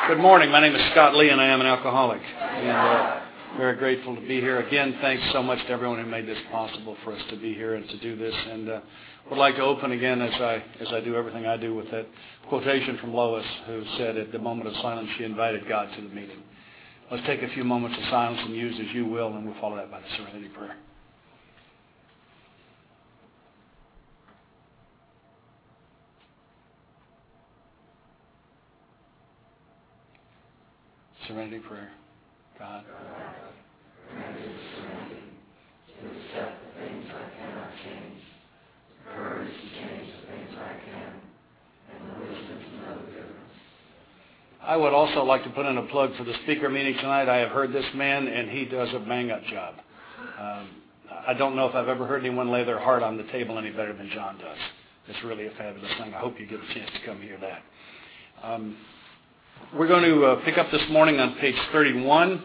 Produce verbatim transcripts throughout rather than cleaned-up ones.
Good morning. My name is Scott Lee, and I am an alcoholic. And uh, very grateful to be here again. Thanks so much to everyone who made this possible for us to be here and to do this. And uh, would like to open again, as I as I do everything I do, with that quotation from Lois, who said, "At the moment of silence, she invited God to the meeting." Let's take a few moments of silence and use as you will, and we'll follow that by the Serenity Prayer. Serenity Prayer. God, grant me serenity to accept the things I cannot change, the courage to change the things I can, and the wisdom to know the difference. I would also like to put in a plug for the speaker meeting tonight. I have heard this man, and he does a bang-up job. Um, I don't know if I've ever heard anyone lay their heart on the table any better than John does. It's really a fabulous thing. I hope you get a chance to come hear that. Um, We're going to uh, pick up this morning on page thirty-one.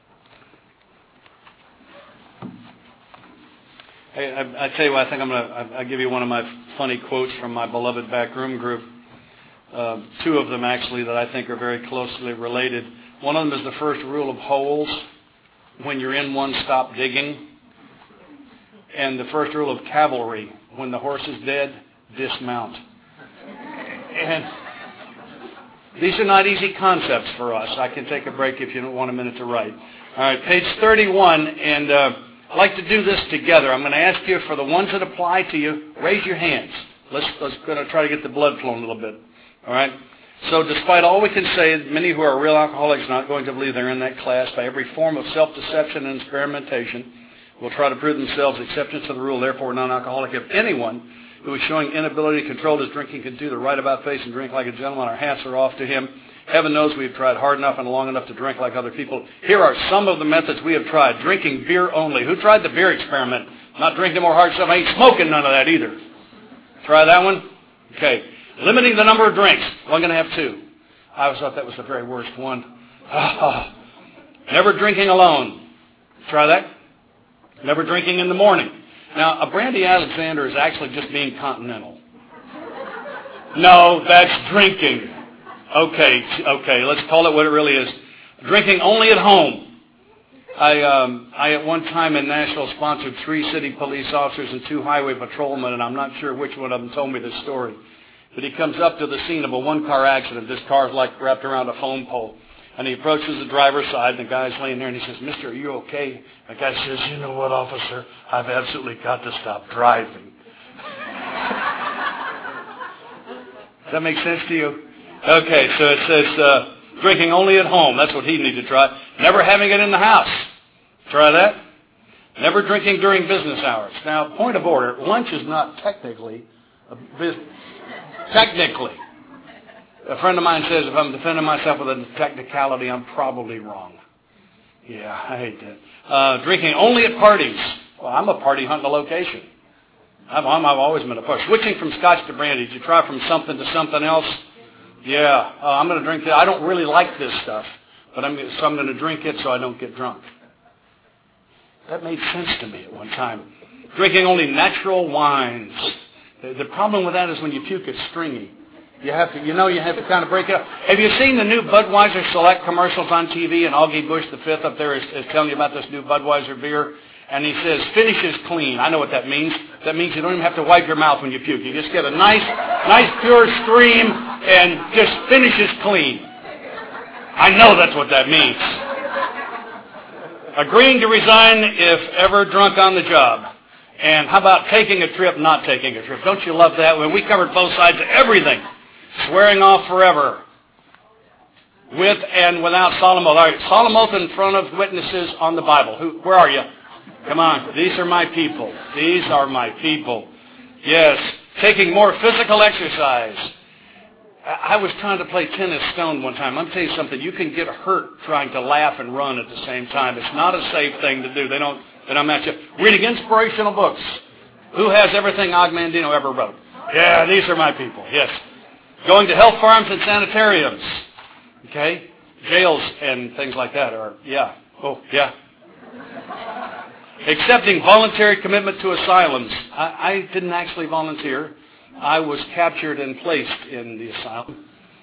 Hey, I, I tell you what, I think I'm going to I'll give you one of my funny quotes from my beloved backroom group. Uh, two of them, actually, that I think are very closely related. One of them is the first rule of holes. When you're in one, stop digging. And the first rule of cavalry. When the horse is dead, dismount. And these are not easy concepts for us. I can take a break if you don't want a minute to write. All right, page thirty-one, and uh, I'd like to do this together. I'm going to ask you, for the ones that apply to you, raise your hands. Let's, let's going to try to get the blood flowing a little bit. All right? So despite all we can say, many who are real alcoholics are not going to believe they're in that class. By every form of self-deception and experimentation will try to prove themselves exceptions to the rule, therefore non-alcoholic. If anyone who is showing inability to control his drinking can do the right about face and drink like a gentleman, our hats are off to him. Heaven knows we've tried hard enough and long enough to drink like other people. Here are some of the methods we have tried. Drinking beer only. Who tried the beer experiment? Not drinking more hard stuff. I ain't smoking none of that either. Try that one? Okay. Limiting the number of drinks. Well, I'm going to have two. I always thought that was the very worst one. Oh. Never drinking alone. Try that. Never drinking in the morning. Now, a Brandy Alexander is actually just being continental. No, that's drinking. Okay, okay, let's call it what it really is. Drinking only at home. I, um, I at one time in Nashville sponsored three city police officers and two highway patrolmen, and I'm not sure which one of them told me this story. But he comes up to the scene of a one-car accident. This car's like wrapped around a phone pole. And he approaches the driver's side, and the guy's laying there, and he says, "Mister, are you okay?" The guy says, "You know what, officer? I've absolutely got to stop driving." Does that make sense to you? Okay, so it says uh, drinking only at home. That's what he needs to try. Never having it in the house. Try that. Never drinking during business hours. Now, point of order, lunch is not technically a business. Technically. A friend of mine says if I'm defending myself with a technicality, I'm probably wrong. Yeah, I hate that. Uh, drinking only at parties. Well, I'm a party hunting a location. I've, I'm, I've always been a party. Switching from scotch to brandy. Did you try from something to something else? Yeah, uh, I'm going to drink that. I don't really like this stuff, but I'm, so I'm going to drink it so I don't get drunk. That made sense to me at one time. Drinking only natural wines. The, the problem with that is when you puke, it's stringy. You have to, you know, you have to kind of break it up. Have you seen the new Budweiser Select commercials on T V? And Augie Bush the fifth up there is, is telling you about this new Budweiser beer. And he says, finishes clean. I know what that means. That means you don't even have to wipe your mouth when you puke. You just get a nice, nice pure stream and just finishes clean. I know that's what that means. Agreeing to resign if ever drunk on the job. And how about taking a trip, not taking a trip? Don't you love that? When we covered both sides of everything. Swearing off forever. With and without solemn oath. All right, solemn oath in front of witnesses on the Bible. Who, where are you? Come on. These are my people. These are my people. Yes. Taking more physical exercise. I was trying to play tennis stone one time. I'm going to tell you something. You can get hurt trying to laugh and run at the same time. It's not a safe thing to do. They don't, they don't match up. Reading inspirational books. Who has everything Og Mandino ever wrote? Yeah, these are my people. Yes. Going to health farms and sanitariums. Okay? Jails and things like that. Or, yeah. Oh, yeah. Accepting voluntary commitment to asylums. I, I didn't actually volunteer. I was captured and placed in the asylum.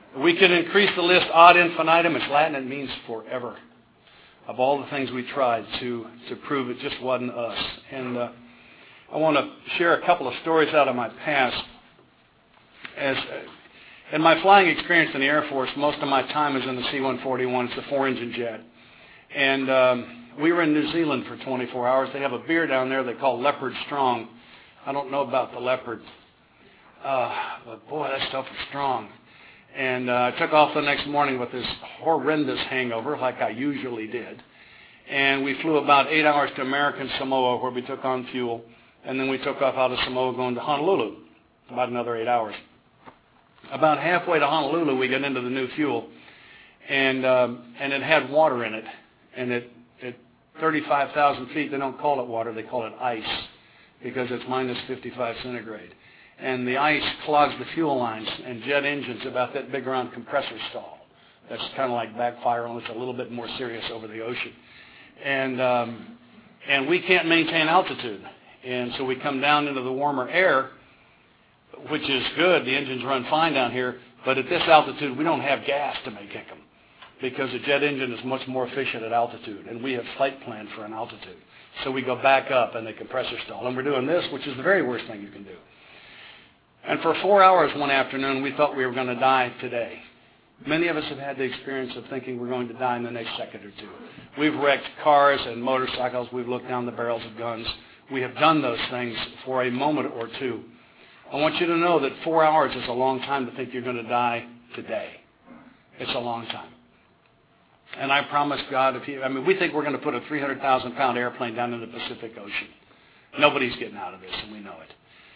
We can increase the list ad infinitum. It's Latin. It means forever. Of all the things we tried to, to prove it just wasn't us. And uh, I want to share a couple of stories out of my past. As uh, in my flying experience in the Air Force, most of my time is in the C one forty-one. It's a four-engine jet. And um, we were in New Zealand for twenty-four hours. They have a beer down there they call Leopard Strong. I don't know about the Leopard. Uh, but boy, that stuff is strong. And uh, I took off the next morning with this horrendous hangover, like I usually did. And we flew about eight hours to American Samoa, where we took on fuel. And then we took off out of Samoa going to Honolulu, about another eight hours. About halfway to Honolulu, we get into the new fuel. And um, and it had water in it. And at, at thirty-five thousand feet, they don't call it water, they call it ice, because it's minus fifty-five centigrade. And the ice clogs the fuel lines, and jet engines about that big around compressor stall. That's kind of like backfire, only it's a little bit more serious over the ocean. And um, and we can't maintain altitude. And so we come down into the warmer air, which is good. The engines run fine down here. But at this altitude, we don't have gas to make Hickam, because a jet engine is much more efficient at altitude. And we have flight planned for an altitude. So we go back up and the compressor stall. And we're doing this, which is the very worst thing you can do. And for four hours one afternoon, we thought we were going to die today. Many of us have had the experience of thinking we're going to die in the next second or two. We've wrecked cars and motorcycles. We've looked down the barrels of guns. We have done those things for a moment or two. I want you to know that four hours is a long time to think you're going to die today. It's a long time. And I promise God, if he, I mean, we think we're going to put a three hundred thousand pound airplane down in the Pacific Ocean. Nobody's getting out of this, and we know it.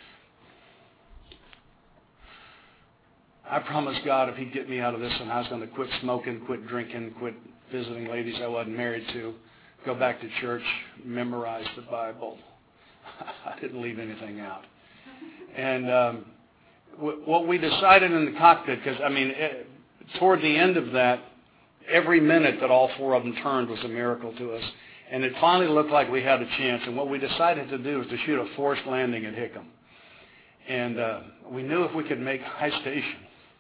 I promised God if he'd get me out of this, and I was going to quit smoking, quit drinking, quit visiting ladies I wasn't married to, go back to church, memorize the Bible. I didn't leave anything out. And um, w- what we decided in the cockpit, because, I mean, it, toward the end of that, every minute that all four of them turned was a miracle to us. And it finally looked like we had a chance. And what we decided to do was to shoot a forced landing at Hickam. And uh, we knew if we could make high station,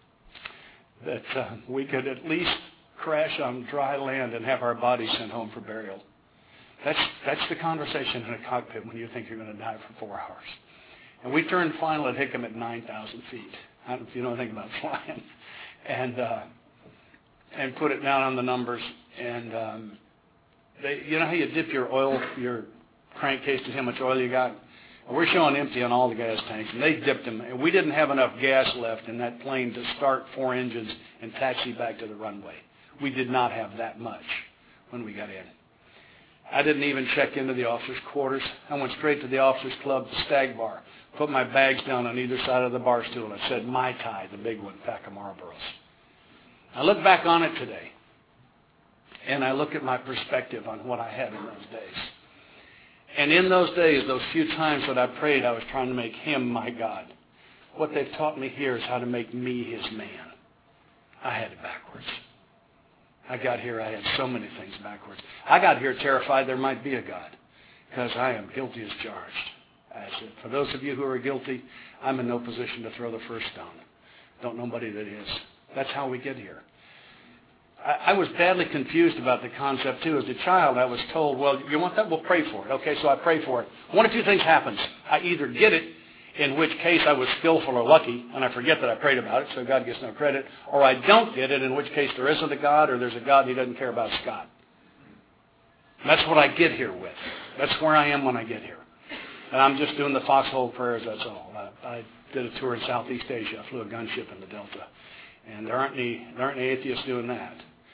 that uh, we could at least crash on dry land and have our bodies sent home for burial. That's that's the conversation in a cockpit when you think you're going to die for four hours. And we turned final at Hickam at nine thousand feet. I don't know if you know anything about flying. And uh, and put it down on the numbers. And um, they, you know how you dip your oil, your crankcase to see how much oil you got? We're showing empty on all the gas tanks, and they dipped them. And we didn't have enough gas left in that plane to start four engines and taxi back to the runway. We did not have that much when we got in. I didn't even check into the officers' quarters. I went straight to the officers' club, the Stag Bar, put my bags down on either side of the bar stool, and I said, Mai Tai, the big one, pack of Marlboros. I look back on it today, and I look at my perspective on what I had in those days. And in those days, those few times that I prayed, I was trying to make him my God. What they've taught me here is how to make me his man. I had it backwards. I got here, I had so many things backwards. I got here terrified there might be a God, because I am guilty as charged. I said, for those of you who are guilty, I'm in no position to throw the first stone. Don't know nobody that is. That's how we get here. I was badly confused about the concept, too. As a child, I was told, well, you want that? We'll pray for it. Okay, so I pray for it. One of two things happens. I either get it, in which case I was skillful or lucky, and I forget that I prayed about it, so God gets no credit, or I don't get it, in which case there isn't a God, or there's a God and he doesn't care about Scott. And that's what I get here with. That's where I am when I get here. And I'm just doing the foxhole prayers, that's all. I, I did a tour in Southeast Asia. I flew a gunship in the Delta. And there aren't any, there aren't any atheists doing that.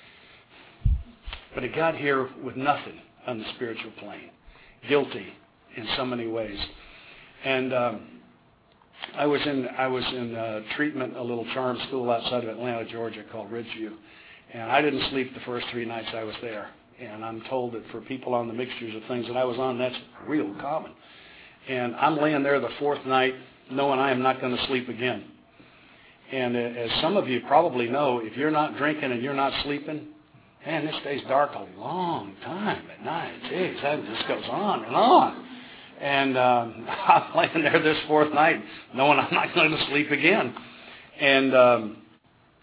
But it got here with nothing on the spiritual plane. Guilty in so many ways. And um, I was in I was in uh, treatment, a little charm school outside of Atlanta, Georgia, called Ridgeview. And I didn't sleep the first three nights I was there. And I'm told that for people on the mixtures of things that I was on, that's real common. And I'm laying there the fourth night knowing I am not going to sleep again. And uh, as some of you probably know, if you're not drinking and you're not sleeping, man, this stays dark a long time at night. Jeez, that just goes on and on. And um, I'm laying there this fourth night knowing I'm not going to sleep again. And um,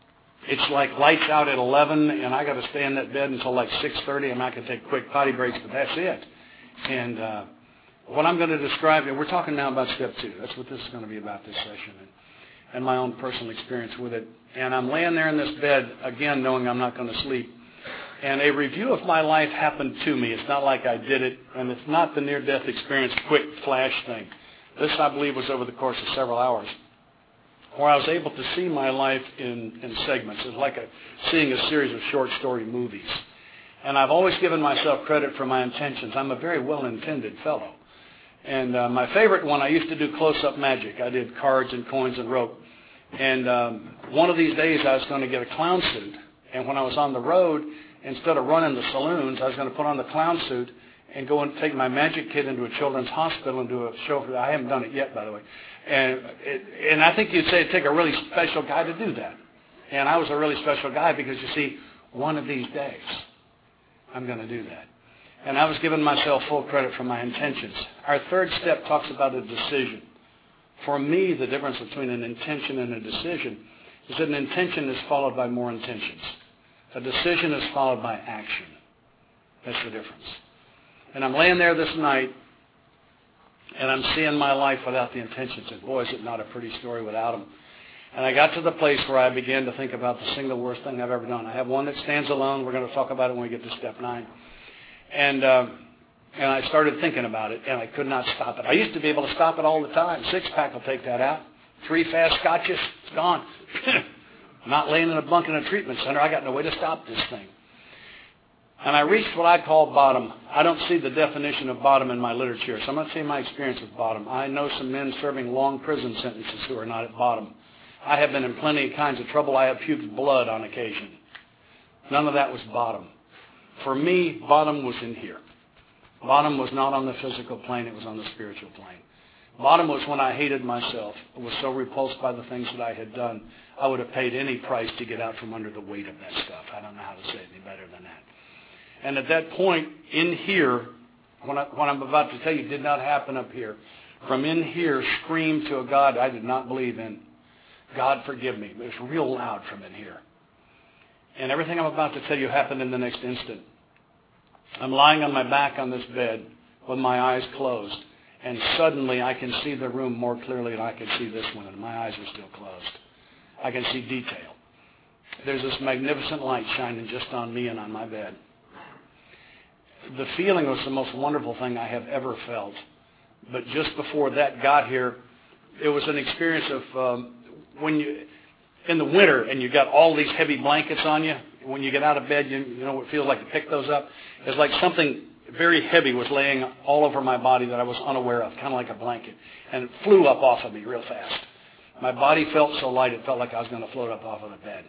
it's like lights out at eleven, and I got to stay in that bed until like six thirty, and I can take quick potty breaks, but that's it. And uh, what I'm going to describe, and we're talking now about step two. That's what this is going to be about, this session, and, and my own personal experience with it. And I'm laying there in this bed, again, knowing I'm not going to sleep. And a review of my life happened to me. It's not like I did it, and it's not the near-death experience, quick flash thing. This, I believe, was over the course of several hours, where I was able to see my life in, in segments. It's like a, seeing a series of short story movies. And I've always given myself credit for my intentions. I'm a very well-intended fellow. And uh, my favorite one, I used to do close-up magic. I did cards and coins and rope. And um, one of these days I was going to get a clown suit. And when I was on the road, instead of running the saloons, I was going to put on the clown suit and go and take my magic kit into a children's hospital and do a show for that. I haven't done it yet, by the way. And it, and I think you'd say it'd take a really special guy to do that. And I was a really special guy because, you see, one of these days I'm going to do that. And I was giving myself full credit for my intentions. Our third step talks about a decision. For me, the difference between an intention and a decision is that an intention is followed by more intentions. A decision is followed by action. That's the difference. And I'm laying there this night, and I'm seeing my life without the intentions. And boy, is it not a pretty story without them. And I got to the place where I began to think about the single worst thing I've ever done. I have one that stands alone. We're going to talk about it when we get to step nine. And uh, and I started thinking about it, and I could not stop it. I used to be able to stop it all the time. Six-pack will take that out. Three fast scotches, it's gone. I'm not laying in a bunk in a treatment center. I got no way to stop this thing. And I reached what I call bottom. I don't see the definition of bottom in my literature, so I'm going to say my experience with bottom. I know some men serving long prison sentences who are not at bottom. I have been in plenty of kinds of trouble. I have puked blood on occasion. None of that was bottom. For me, bottom was in here. Bottom was not on the physical plane. It was on the spiritual plane. Bottom was when I hated myself. I was so repulsed by the things that I had done, I would have paid any price to get out from under the weight of that stuff. I don't know how to say it any better than that. And at that point, in here, when, I, what I'm about to tell you did not happen up here. From in here, screamed to a God I did not believe in. God, forgive me. It was real loud from in here. And everything I'm about to tell you happened in the next instant. I'm lying on my back on this bed with my eyes closed. And suddenly I can see the room more clearly than I can see this one. And my eyes are still closed. I can see detail. There's this magnificent light shining just on me and on my bed. The feeling was the most wonderful thing I have ever felt. But just before that got here, it was an experience of um, when you, in the winter, and you got all these heavy blankets on you. When you get out of bed, you, you know what it feels like to pick those up. It's like something very heavy was laying all over my body that I was unaware of, kind of like a blanket. And it flew up off of me real fast. My body felt so light, it felt like I was going to float up off of the bed.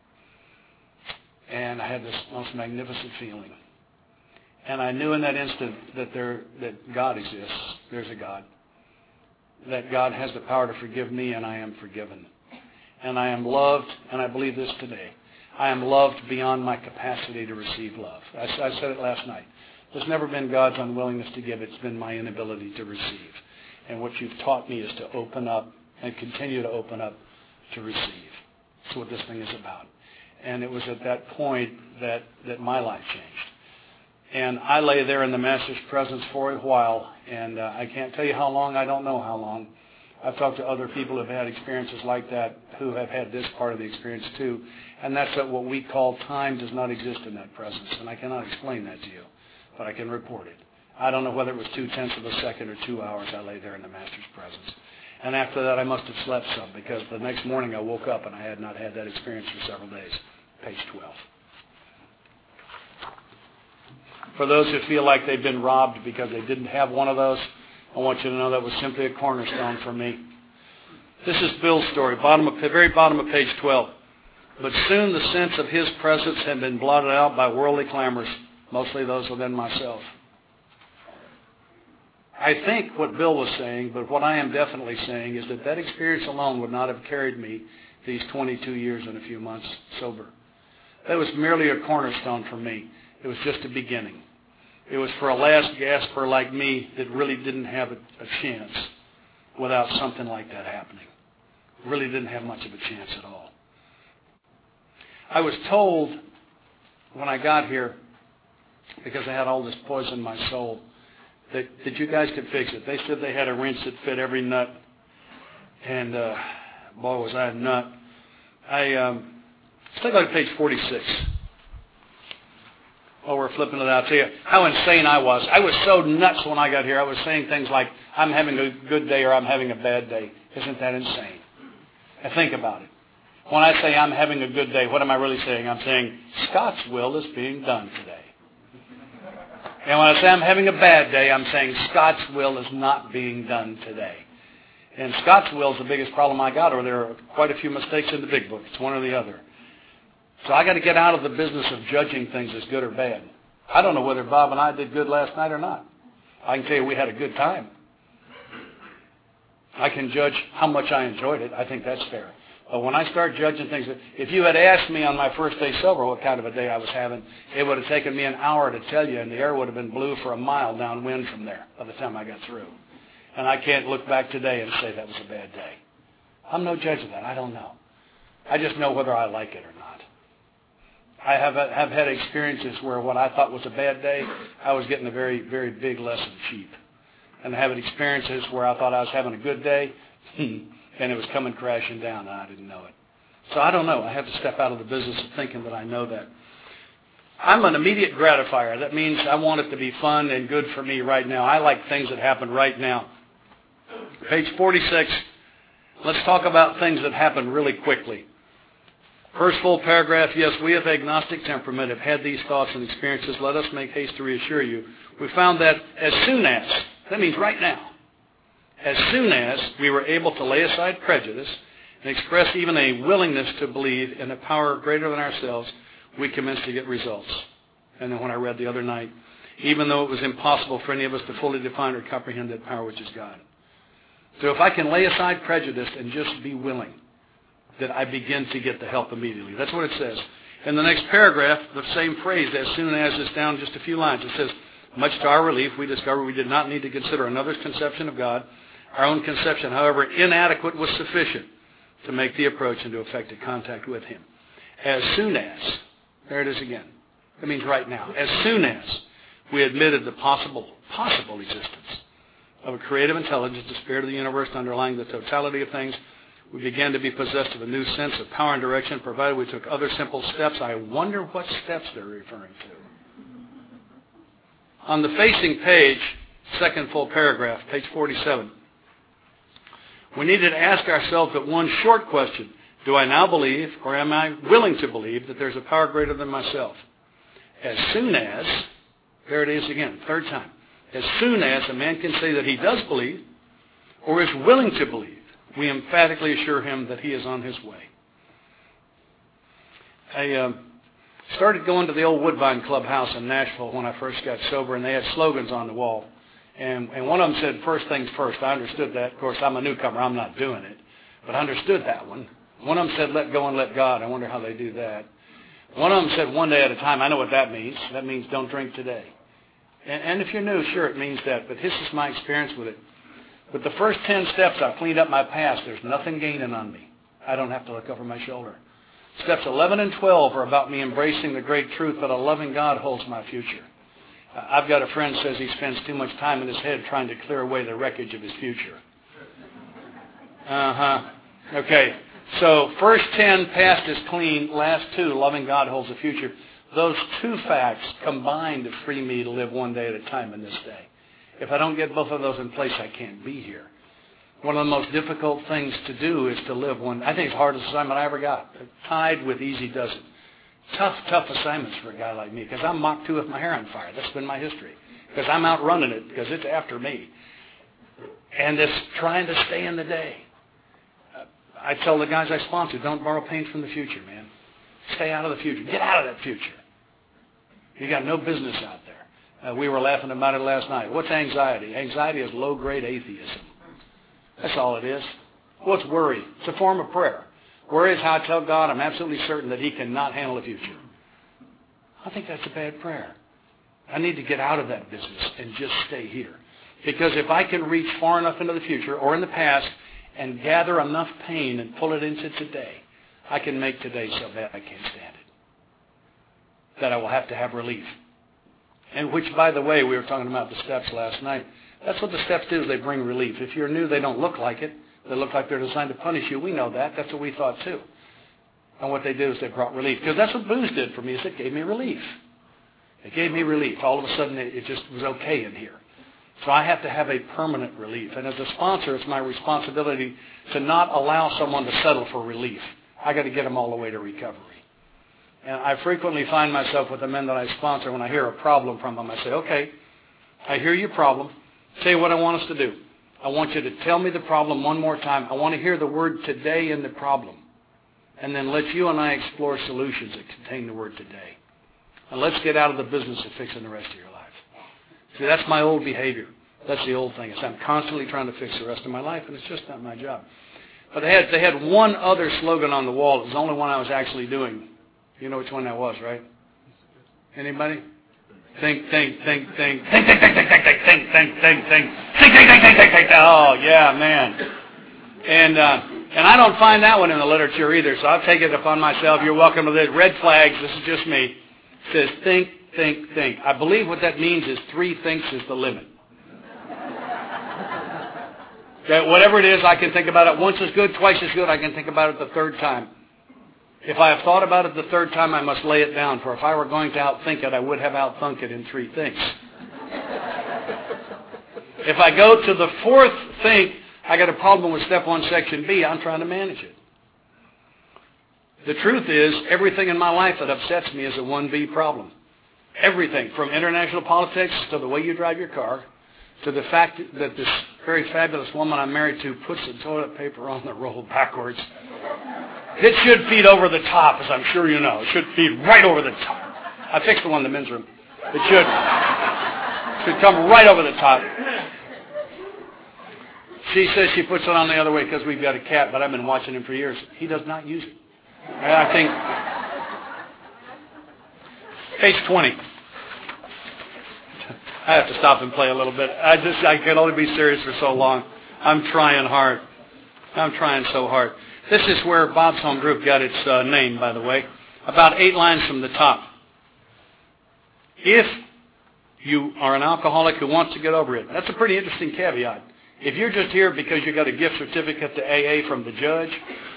And I had this most magnificent feeling. And I knew in that instant that there that God exists. There's a God. That God has the power to forgive me, and I am forgiven. And I am loved, and I believe this today. I am loved beyond my capacity to receive love. I, I said it last night. It's never been God's unwillingness to give. It's been my inability to receive. And what you've taught me is to open up and continue to open up to receive. That's what this thing is about. And it was at that point that, that my life changed. And I lay there in the Master's presence for a while, and uh, I can't tell you how long. I don't know how long. I've talked to other people who have had experiences like that, who have had this part of the experience too, and that's that what we call time does not exist in that presence, and I cannot explain that to you, but I can report it. I don't know whether it was two-tenths of a second or two hours I lay there in the Master's presence. And after that, I must have slept some, because the next morning I woke up and I had not had that experience for several days. Page twelve. For those who feel like they've been robbed because they didn't have one of those, I want you to know that was simply a cornerstone for me. This is Bill's story, bottom of, very bottom of page twelve. But soon the sense of his presence had been blotted out by worldly clamors, mostly those within myself. I think what Bill was saying, but what I am definitely saying, is that that experience alone would not have carried me these twenty-two years and a few months sober. That was merely a cornerstone for me. It was just a beginning. It was for a last gasper like me that really didn't have a, a chance without something like that happening. Really didn't have much of a chance at all. I was told when I got here, because I had all this poison in my soul, that, that you guys could fix it. They said they had a wrench that fit every nut. And uh, boy, was I a nut. I, um, let's take a look at page forty-six. While we're flipping it out, I'll tell you how insane I was. I was so nuts when I got here. I was saying things like, I'm having a good day or I'm having a bad day. Isn't that insane? Now think about it. When I say I'm having a good day, what am I really saying? I'm saying Scott's will is being done today. And when I say I'm having a bad day, I'm saying Scott's will is not being done today. And Scott's will is the biggest problem I got, or there are quite a few mistakes in the big book. It's one or the other. So I got to get out of the business of judging things as good or bad. I don't know whether Bob and I did good last night or not. I can tell you we had a good time. I can judge how much I enjoyed it. I think that's fair. But when I start judging things, if you had asked me on my first day sober what kind of a day I was having, it would have taken me an hour to tell you, and the air would have been blue for a mile downwind from there by the time I got through. And I can't look back today and say that was a bad day. I'm no judge of that. I don't know. I just know whether I like it or not. I have have had experiences where what I thought was a bad day, I was getting a very, very big lesson cheap. And I have experiences where I thought I was having a good day, and it was coming crashing down, and I didn't know it. So I don't know. I have to step out of the business of thinking that I know that. I'm an immediate gratifier. That means I want it to be fun and good for me right now. I like things that happen right now. Page forty-six, let's talk about things that happen really quickly. First full paragraph, yes, we of agnostic temperament have had these thoughts and experiences. Let us make haste to reassure you. We found that as soon as, that means right now, as soon as we were able to lay aside prejudice and express even a willingness to believe in a power greater than ourselves, we commenced to get results. And then when I read the other night, even though it was impossible for any of us to fully define or comprehend that power which is God. So if I can lay aside prejudice and just be willing, that I begin to get the help immediately. That's what it says. In the next paragraph, the same phrase, as soon as, is down just a few lines. It says, much to our relief, we discovered we did not need to consider another's conception of God. Our own conception, however inadequate, was sufficient to make the approach and to effective contact with Him. As soon as, there it is again. It means right now. As soon as we admitted the possible, possible existence of a creative intelligence, the spirit of the universe underlying the totality of things, we began to be possessed of a new sense of power and direction, provided we took other simple steps. I wonder what steps they're referring to. On the facing page, second full paragraph, page forty-seven, we needed to ask ourselves but one short question. Do I now believe, or am I willing to believe, that there's a power greater than myself? As soon as, there it is again, third time, as soon as a man can say that he does believe, or is willing to believe, we emphatically assure him that he is on his way. I uh, started going to the old Woodbine Clubhouse in Nashville when I first got sober, and they had slogans on the wall. And, and one of them said, first things first. I understood that. Of course, I'm a newcomer. I'm not doing it. But I understood that one. One of them said, let go and let God. I wonder how they do that. One of them said, one day at a time. I know what that means. That means don't drink today. And, and if you're new, sure, it means that. But this is my experience with it. With the first ten steps, I've cleaned up my past. There's nothing gaining on me. I don't have to look over my shoulder. Steps eleven and twelve are about me embracing the great truth that a loving God holds my future. I've got a friend who says he spends too much time in his head trying to clear away the wreckage of his future. Uh-huh. Okay. So first ten, past is clean. Last two, loving God holds the future. Those two facts combine to free me to live one day at a time in this day. If I don't get both of those in place, I can't be here. One of the most difficult things to do is to live one. I think it's the hardest assignment I ever got. Tied with easy does it. Tough, tough assignments for a guy like me, because I'm Mach two with my hair on fire. That's been my history. Because I'm outrunning it, because it's after me. And it's trying to stay in the day. Uh, I tell the guys I sponsor, don't borrow paint from the future, man. Stay out of the future. Get out of that future. You got no business out there. Uh, we were laughing about it last night. What's anxiety? Anxiety is low-grade atheism. That's all it is. What's worry? It's a form of prayer. Worry is how I tell God I'm absolutely certain that He cannot handle the future. I think that's a bad prayer. I need to get out of that business and just stay here. Because if I can reach far enough into the future or in the past and gather enough pain and pull it into today, I can make today so bad I can't stand it. that I will have to have relief. And which, by the way, we were talking about the steps last night. That's what the steps do, is they bring relief. If you're new, they don't look like it. They look like they're designed to punish you. We know that. That's what we thought too. And what they did is they brought relief. Because that's what booze did for me, is it gave me relief. It gave me relief. All of a sudden, it, it just was okay in here. So I have to have a permanent relief. And as a sponsor, it's my responsibility to not allow someone to settle for relief. I got to get them all the way to recovery. And I frequently find myself with the men that I sponsor, when I hear a problem from them, I say, okay, I hear your problem. Tell you what I want us to do. I want you to tell me the problem one more time. I want to hear the word today in the problem. And then let you and I explore solutions that contain the word today. And let's get out of the business of fixing the rest of your life. See, that's my old behavior. That's the old thing. Is I'm constantly trying to fix the rest of my life, and it's just not my job. But they had, they had one other slogan on the wall. It was the only one I was actually doing. You know which one that was, right? Anybody? Think, think, think, think, think, think, think, think, think, think, think, think, think, think, think, think, think, think, think, think. Oh, yeah, man. And uh, and I don't find that one in the literature either, so I'll take it upon myself. You're welcome to this. Red flags, this is just me. It says think, think, think. I believe what that means is three thinks is the limit. Okay, whatever it is, I can think about it once as good, twice as good. I can think about it the third time. If I have thought about it the third time, I must lay it down. For if I were going to outthink it, I would have outthunk it in three thinks. If I go to the fourth think, I got a problem with step one, section B. I'm trying to manage it. The truth is, everything in my life that upsets me is a one B problem. Everything, from international politics to the way you drive your car, to the fact that this very fabulous woman I'm married to puts the toilet paper on the roll backwards. It should feed over the top, as I'm sure you know. It should feed right over the top. I fixed the one in the men's room. It should, should come right over the top. She says she puts it on the other way because we've got a cat, but I've been watching him for years. He does not use it. I think... Page twenty. I have to stop and play a little bit. I just I can only be serious for so long. I'm trying hard. I'm trying so hard. This is where Bob's Home Group got its uh, name, by the way. About eight lines from the top. If you are an alcoholic who wants to get over it, that's a pretty interesting caveat. If you're just here because you got a gift certificate to A A from the judge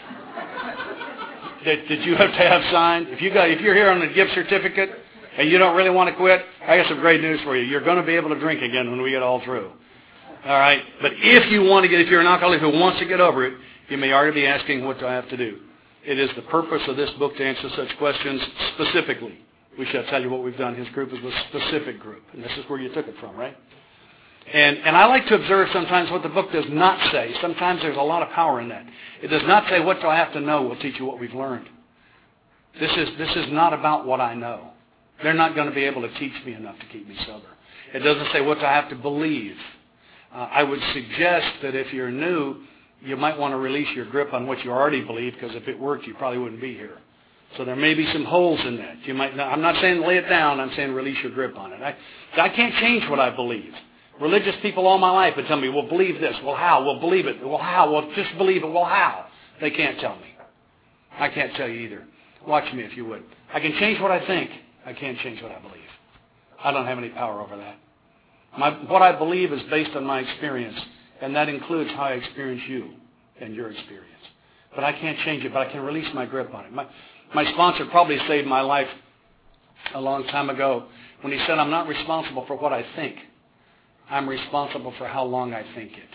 that, that you have to have signed, if you got if you're here on a gift certificate and you don't really want to quit, I got some great news for you. You're going to be able to drink again when we get all through. All right? But if you want to get, if you're an alcoholic who wants to get over it, you may already be asking, what do I have to do? It is the purpose of this book to answer such questions specifically. We shall tell you what we've done. His group is a specific group. And this is where you took it from, right? And, and I like to observe sometimes what the book does not say. Sometimes there's a lot of power in that. It does not say, what do I have to know? We'll teach you what we've learned. This is, this is not about what I know. They're not going to be able to teach me enough to keep me sober. It doesn't say what do I have to believe. Uh, I would suggest that if you're new, you might want to release your grip on what you already believe, because if it worked, you probably wouldn't be here. So there may be some holes in that. You might not, I'm not saying lay it down. I'm saying release your grip on it. I, I can't change what I believe. Religious people all my life would tell me, well, believe this. Well, how? Well, believe it. Well, how? Well, just believe it. Well, how? They can't tell me. I can't tell you either. Watch me if you would. I can change what I think. I can't change what I believe. I don't have any power over that. My, what I believe is based on my experience, and that includes how I experience you and your experience. But I can't change it, but I can release my grip on it. My, my sponsor probably saved my life a long time ago when he said, I'm not responsible for what I think. I'm responsible for how long I think it.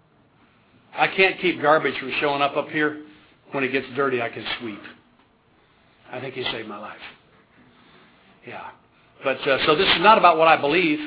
I can't keep garbage from showing up up here. When it gets dirty, I can sweep. I think he saved my life. Yeah. But uh, so this is not about what I believe.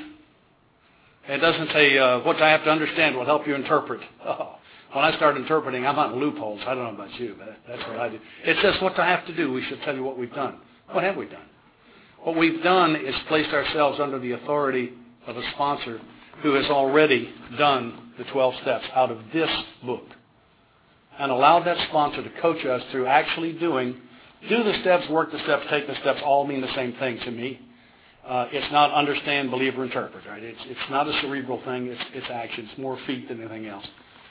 It doesn't say uh, what I have to understand will help you interpret. Oh, when I start interpreting, I'm on loopholes. I don't know about you, but that's what I do. It says what I have to do. We should tell you what we've done. What have we done? What we've done is placed ourselves under the authority of a sponsor who has already done the twelve steps out of this book and allowed that sponsor to coach us through actually doing, do the steps, work the steps, take the steps, all mean the same thing to me. Uh, it's not understand, believe, or interpret, right? It's, it's not a cerebral thing. It's, it's action. It's more feet than anything else.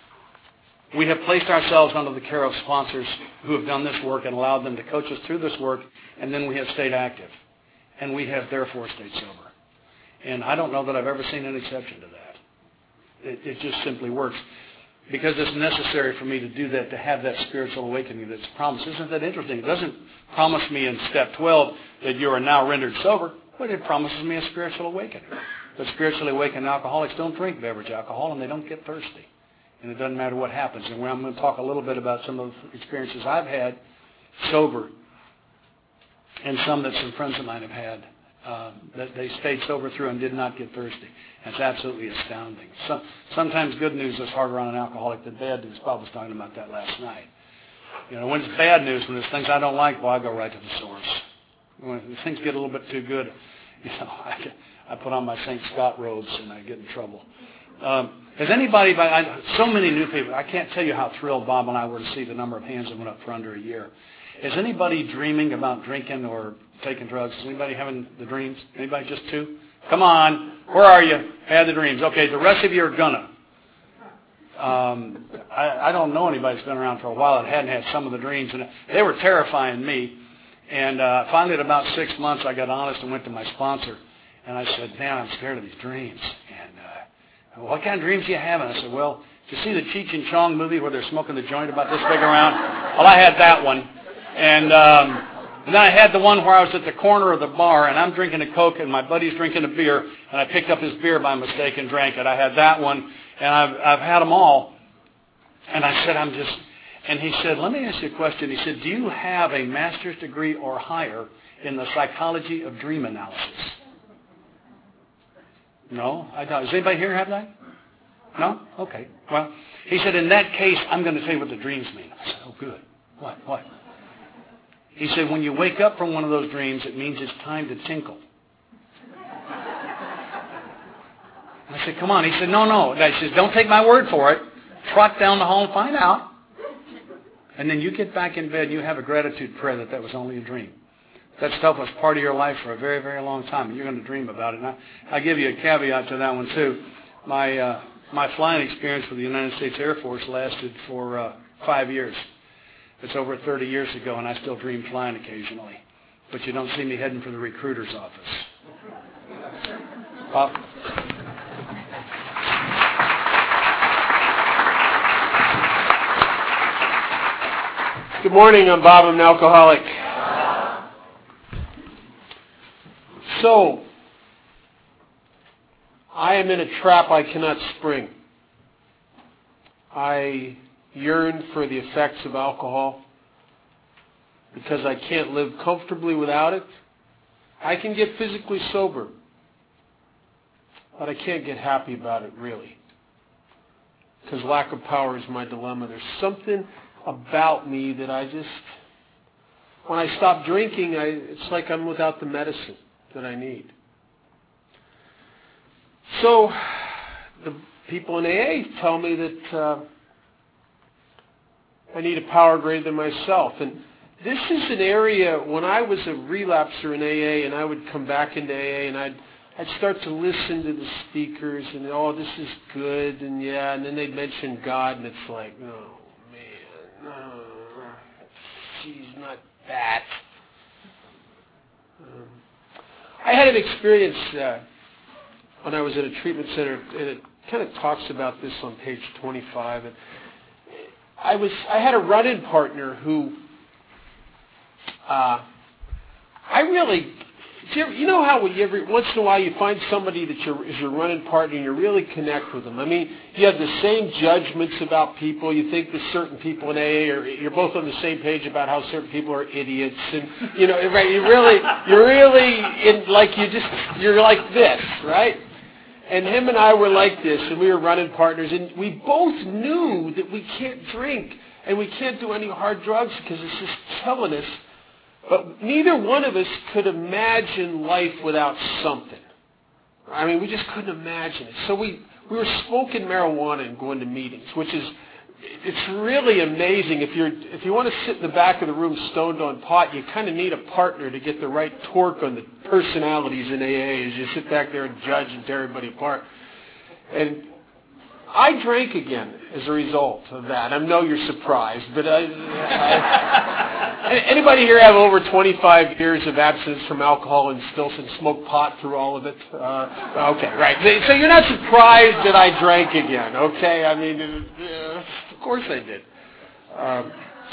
We have placed ourselves under the care of sponsors who have done this work and allowed them to coach us through this work, and then we have stayed active. and we have therefore stayed sober. And I don't know that I've ever seen an exception to that. It, it just simply works. Because it's necessary for me to do that, to have that spiritual awakening that's promised. Isn't that interesting? It doesn't promise me in step twelve that you are now rendered sober, but it promises me a spiritual awakening. But spiritually awakened alcoholics don't drink beverage alcohol, and they don't get thirsty. And it doesn't matter what happens. And I'm going to talk a little bit about some of the experiences I've had sober, and some that some friends of mine have had, uh, that they stayed sober through and did not get thirsty. It's absolutely astounding. So, sometimes good news is harder on an alcoholic than bad news. Bob was talking about that last night. You know, when it's bad news, when there's things I don't like, well, I go right to the source. When things get a little bit too good, you know, I, I put on my Saint Scott robes and I get in trouble. Um, has anybody, I, so many new people, I can't tell you how thrilled Bob and I were to see the number of hands that went up for under a year. Is anybody dreaming about drinking or taking drugs? Is anybody having the dreams? Anybody, just two? Come on. Where are you? Had the dreams. Okay, the rest of you are gonna. Um, I, I don't know anybody that's been around for a while that hadn't had some of the dreams. And they were terrifying me. And uh, finally, at about six months, I got honest and went to my sponsor. And I said, man, I'm scared of these dreams. And uh, what kind of dreams do you have? And I said, well, did you see the Cheech and Chong movie where they're smoking the joint about this big around? Well, I had that one. And... Um, And then I had the one where I was at the corner of the bar, and I'm drinking a Coke, and my buddy's drinking a beer, and I picked up his beer by mistake and drank it. I had that one, and I've, I've had them all. And I said, I'm just... And he said, let me ask you a question. He said, do you have a master's degree or higher in the psychology of dream analysis? No? I don't. Does anybody here have that? No? Okay. Well, he said, in that case, I'm going to tell you what the dreams mean. I said, oh, good. What? What? He said, when you wake up from one of those dreams, it means it's time to tinkle. I said, come on. He said, no, no. He says, don't take my word for it. Trot down the hall and find out. And then you get back in bed and you have a gratitude prayer that that was only a dream. That stuff was part of your life for a very, very long time. And you're going to dream about it. And I, I give you a caveat to that one, too. My, uh, my flying experience with the United States Air Force lasted for uh, five years. It's over thirty years ago, and I still dream flying occasionally. But you don't see me heading for the recruiter's office. Uh, Good morning, I'm Bob. I'm an alcoholic. So, I am in a trap I cannot spring. I yearn for the effects of alcohol because I can't live comfortably without it. I can get physically sober, but I can't get happy about it, really, because lack of power is my dilemma. There's something about me that I just, when I stop drinking, I, it's like I'm without the medicine that I need. So the people in A A tell me that uh, I need a power greater than myself. And this is an area, when I was a relapser in A A and I would come back into A A and I'd, I'd start to listen to the speakers and, oh, this is good, and yeah, and then they'd mention God, and it's like, oh, man, no, she's not that. Um, I had an experience uh, when I was at a treatment center, and it kind of talks about this on page twenty-five. And I was I had a run-in partner who uh, I really, you, ever, you know how you every once in a while you find somebody that you're, is your run-in partner and you really connect with them. I mean, you have the same judgments about people. You think that certain people in A A are, you're both on the same page about how certain people are idiots, and you know, right? You really, you're really in, like you just you're like this, right? And him and I were like this, and we were running partners, and we both knew that we can't drink and we can't do any hard drugs because it's just killing us. But neither one of us could imagine life without something. I mean, we just couldn't imagine it. So we, we were smoking marijuana and going to meetings, which is, it's really amazing. If you're if you want to sit in the back of the room stoned on pot, you kind of need a partner to get the right torque on the personalities in A A as you sit back there and judge and tear everybody apart. And I drank again as a result of that. I know you're surprised, but I, I Anybody here have over twenty-five years of abstinence from alcohol and still smoke pot through all of it? Uh, okay, right. So you're not surprised that I drank again, okay? I mean, uh, of course I did. Um,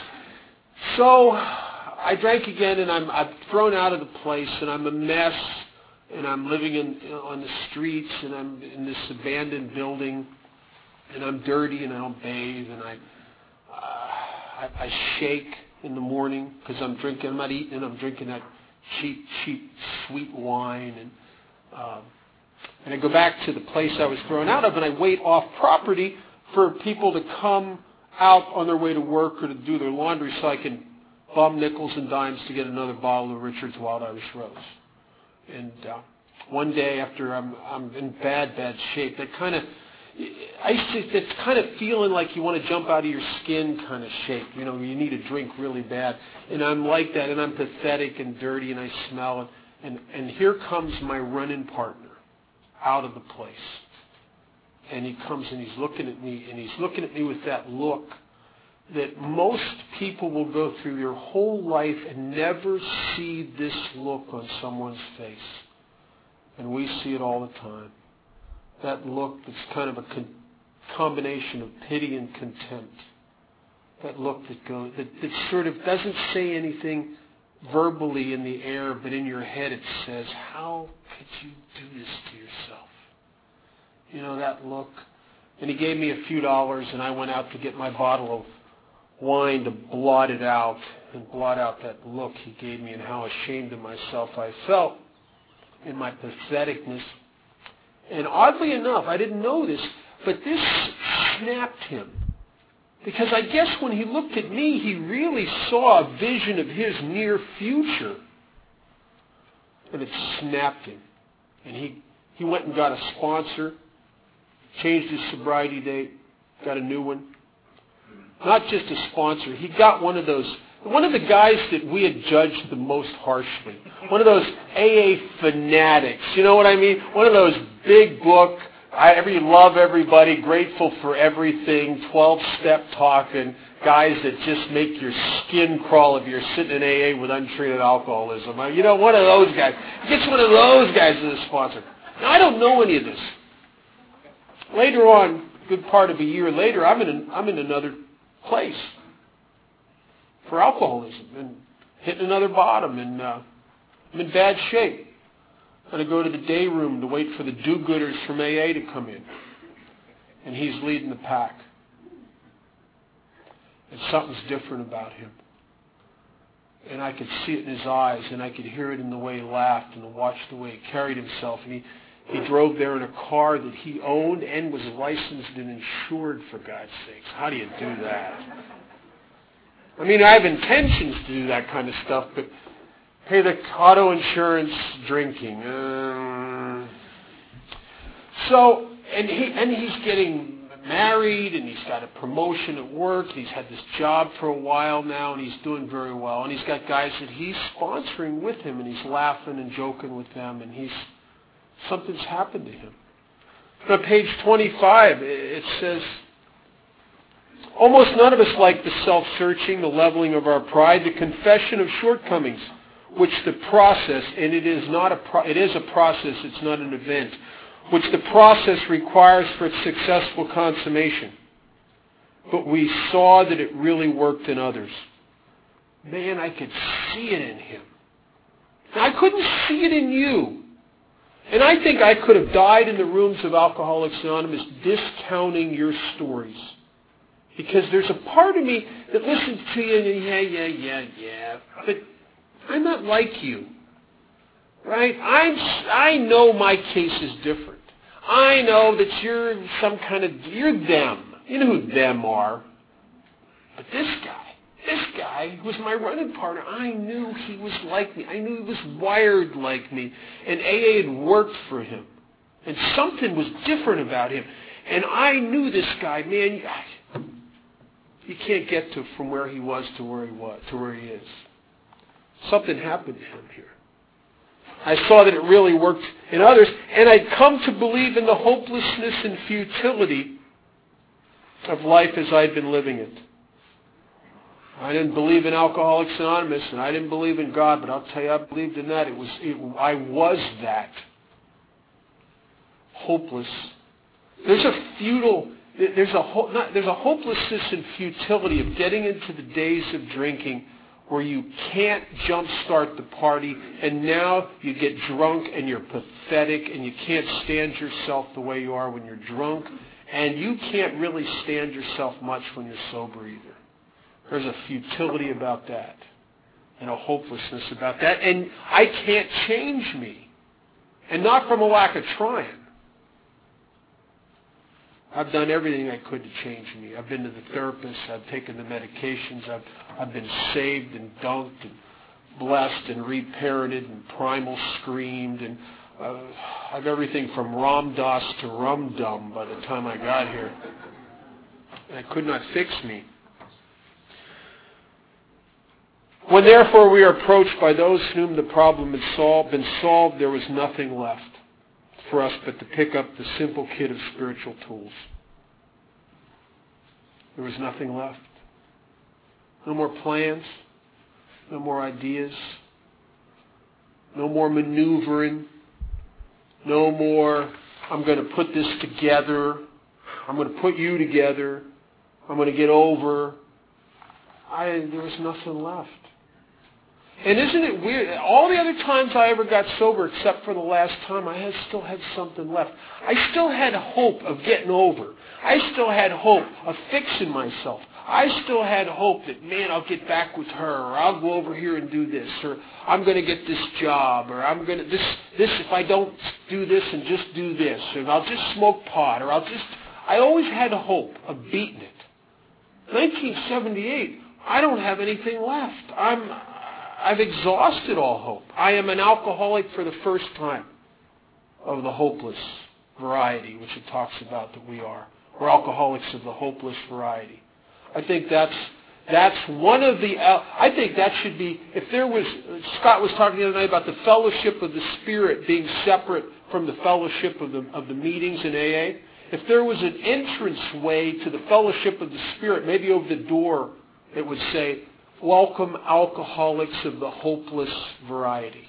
so I drank again, and I'm, I'm thrown out of the place, and I'm a mess, and I'm living in on the streets, and I'm in this abandoned building, and I'm dirty, and I don't bathe, and I, uh, I, I shake in the morning because I'm drinking. I'm not eating, and I'm drinking that cheap, cheap, sweet wine, and um, and I go back to the place I was thrown out of, and I wait off property for people to come out on their way to work or to do their laundry, so I can bum nickels and dimes to get another bottle of Richard's Wild Irish Rose. And uh, one day after I'm I'm in bad, bad shape, that kind of I used to, it's kind of feeling like you want to jump out of your skin kind of shape. You know, you need a drink really bad. And I'm like that, and I'm pathetic and dirty, and I smell it. And, and here comes my running partner out of the place. And he comes and he's looking at me, and he's looking at me with that look that most people will go through their whole life and never see this look on someone's face. And we see it all the time. That look that's kind of a con- combination of pity and contempt. That look that goes, that, that sort of doesn't say anything verbally in the air, but in your head it says, how could you do this to yourself? You know, that look. And he gave me a few dollars, and I went out to get my bottle of wine to blot it out, and blot out that look he gave me and how ashamed of myself I felt in my patheticness. And oddly enough, I didn't know this, but this snapped him. Because I guess when he looked at me, he really saw a vision of his near future. And it snapped him. And he, he went and got a sponsor, changed his sobriety date, got a new one. Not just a sponsor. He got one of those, one of the guys that we had judged the most harshly. One of those A A fanatics. You know what I mean? One of those big book, I every love everybody, grateful for everything, twelve-step talking guys that just make your skin crawl if you're sitting in A A with untreated alcoholism. You know, one of those guys. He gets one of those guys as a sponsor. Now, I don't know any of this. Later on, a good part of a year later, I'm in an, I'm in another place for alcoholism and hitting another bottom, and uh, I'm in bad shape. And I go to the day room to wait for the do-gooders from A A to come in, and he's leading the pack. And something's different about him. And I could see it in his eyes, and I could hear it in the way he laughed and watch the way he carried himself. And he, he drove there in a car that he owned and was licensed and insured, for God's sakes. How do you do that? I mean, I have intentions to do that kind of stuff, but pay the auto insurance, drinking. Uh, so, and he and he's getting married, and he's got a promotion at work. He's had this job for a while now, and he's doing very well. And he's got guys that he's sponsoring with him, and he's laughing and joking with them, and he's something's happened to him. On page twenty-five, it says, almost none of us like the self-searching, the leveling of our pride, the confession of shortcomings, which the process, and it is not a pro- it is a process, it's not an event, which the process requires for its successful consummation. But we saw that it really worked in others. Man, I could see it in him. Now, I couldn't see it in you. And I think I could have died in the rooms of Alcoholics Anonymous discounting your stories. Because there's a part of me that listens to you and yeah, yeah, yeah, yeah. But I'm not like you. Right? I'm, I know my case is different. I know that you're some kind of, you're them. You know who them are. But this guy, this guy who was my running partner, I knew he was like me. I knew he was wired like me. And A A had worked for him. And something was different about him. And I knew this guy, man, you can't get to from where he was to where he was, to where he is. Something happened to him here. I saw that it really worked in others, and I'd come to believe in the hopelessness and futility of life as I'd been living it. I didn't believe in Alcoholics Anonymous, and I didn't believe in God, but I'll tell you, I believed in that. It was, it, I was that. Hopeless. There's a futile, there's a, not, there's a hopelessness and futility of getting into the days of drinking where you can't jumpstart the party, and now you get drunk and you're pathetic and you can't stand yourself the way you are when you're drunk, and you can't really stand yourself much when you're sober either. There's a futility about that and a hopelessness about that, and I can't change me, and not from a lack of trying. I've done everything I could to change me. I've been to the therapist. I've taken the medications. I've, I've been saved and dunked and blessed and reparented and primal screamed. And uh, I've everything from Ram Dass to Rum Dum by the time I got here. And it could not fix me. When therefore we are approached by those whom the problem had solved, been solved, there was nothing left for us but to pick up the simple kit of spiritual tools. There was nothing left. No more plans. No more ideas. No more maneuvering. No more, I'm going to put this together. I'm going to put you together. I'm going to get over. I, there was nothing left. And isn't it weird? All the other times I ever got sober, except for the last time, I had still had something left. I still had hope of getting over. I still had hope of fixing myself. I still had hope that, man, I'll get back with her, or I'll go over here and do this, or I'm going to get this job, or I'm going to, this, this, if I don't do this and just do this, or I'll just smoke pot, or I'll just, I always had hope of beating it. nineteen seventy-eight, I don't have anything left. I'm... I've exhausted all hope. I am an alcoholic for the first time of the hopeless variety, which it talks about that we are. We're alcoholics of the hopeless variety. I think that's that's one of the. I think that should be. If there was, Scott was talking the other night about the fellowship of the Spirit being separate from the fellowship of the of the meetings in A A. If there was an entrance way to the fellowship of the Spirit, maybe over the door, it would say, "Welcome, alcoholics of the hopeless variety."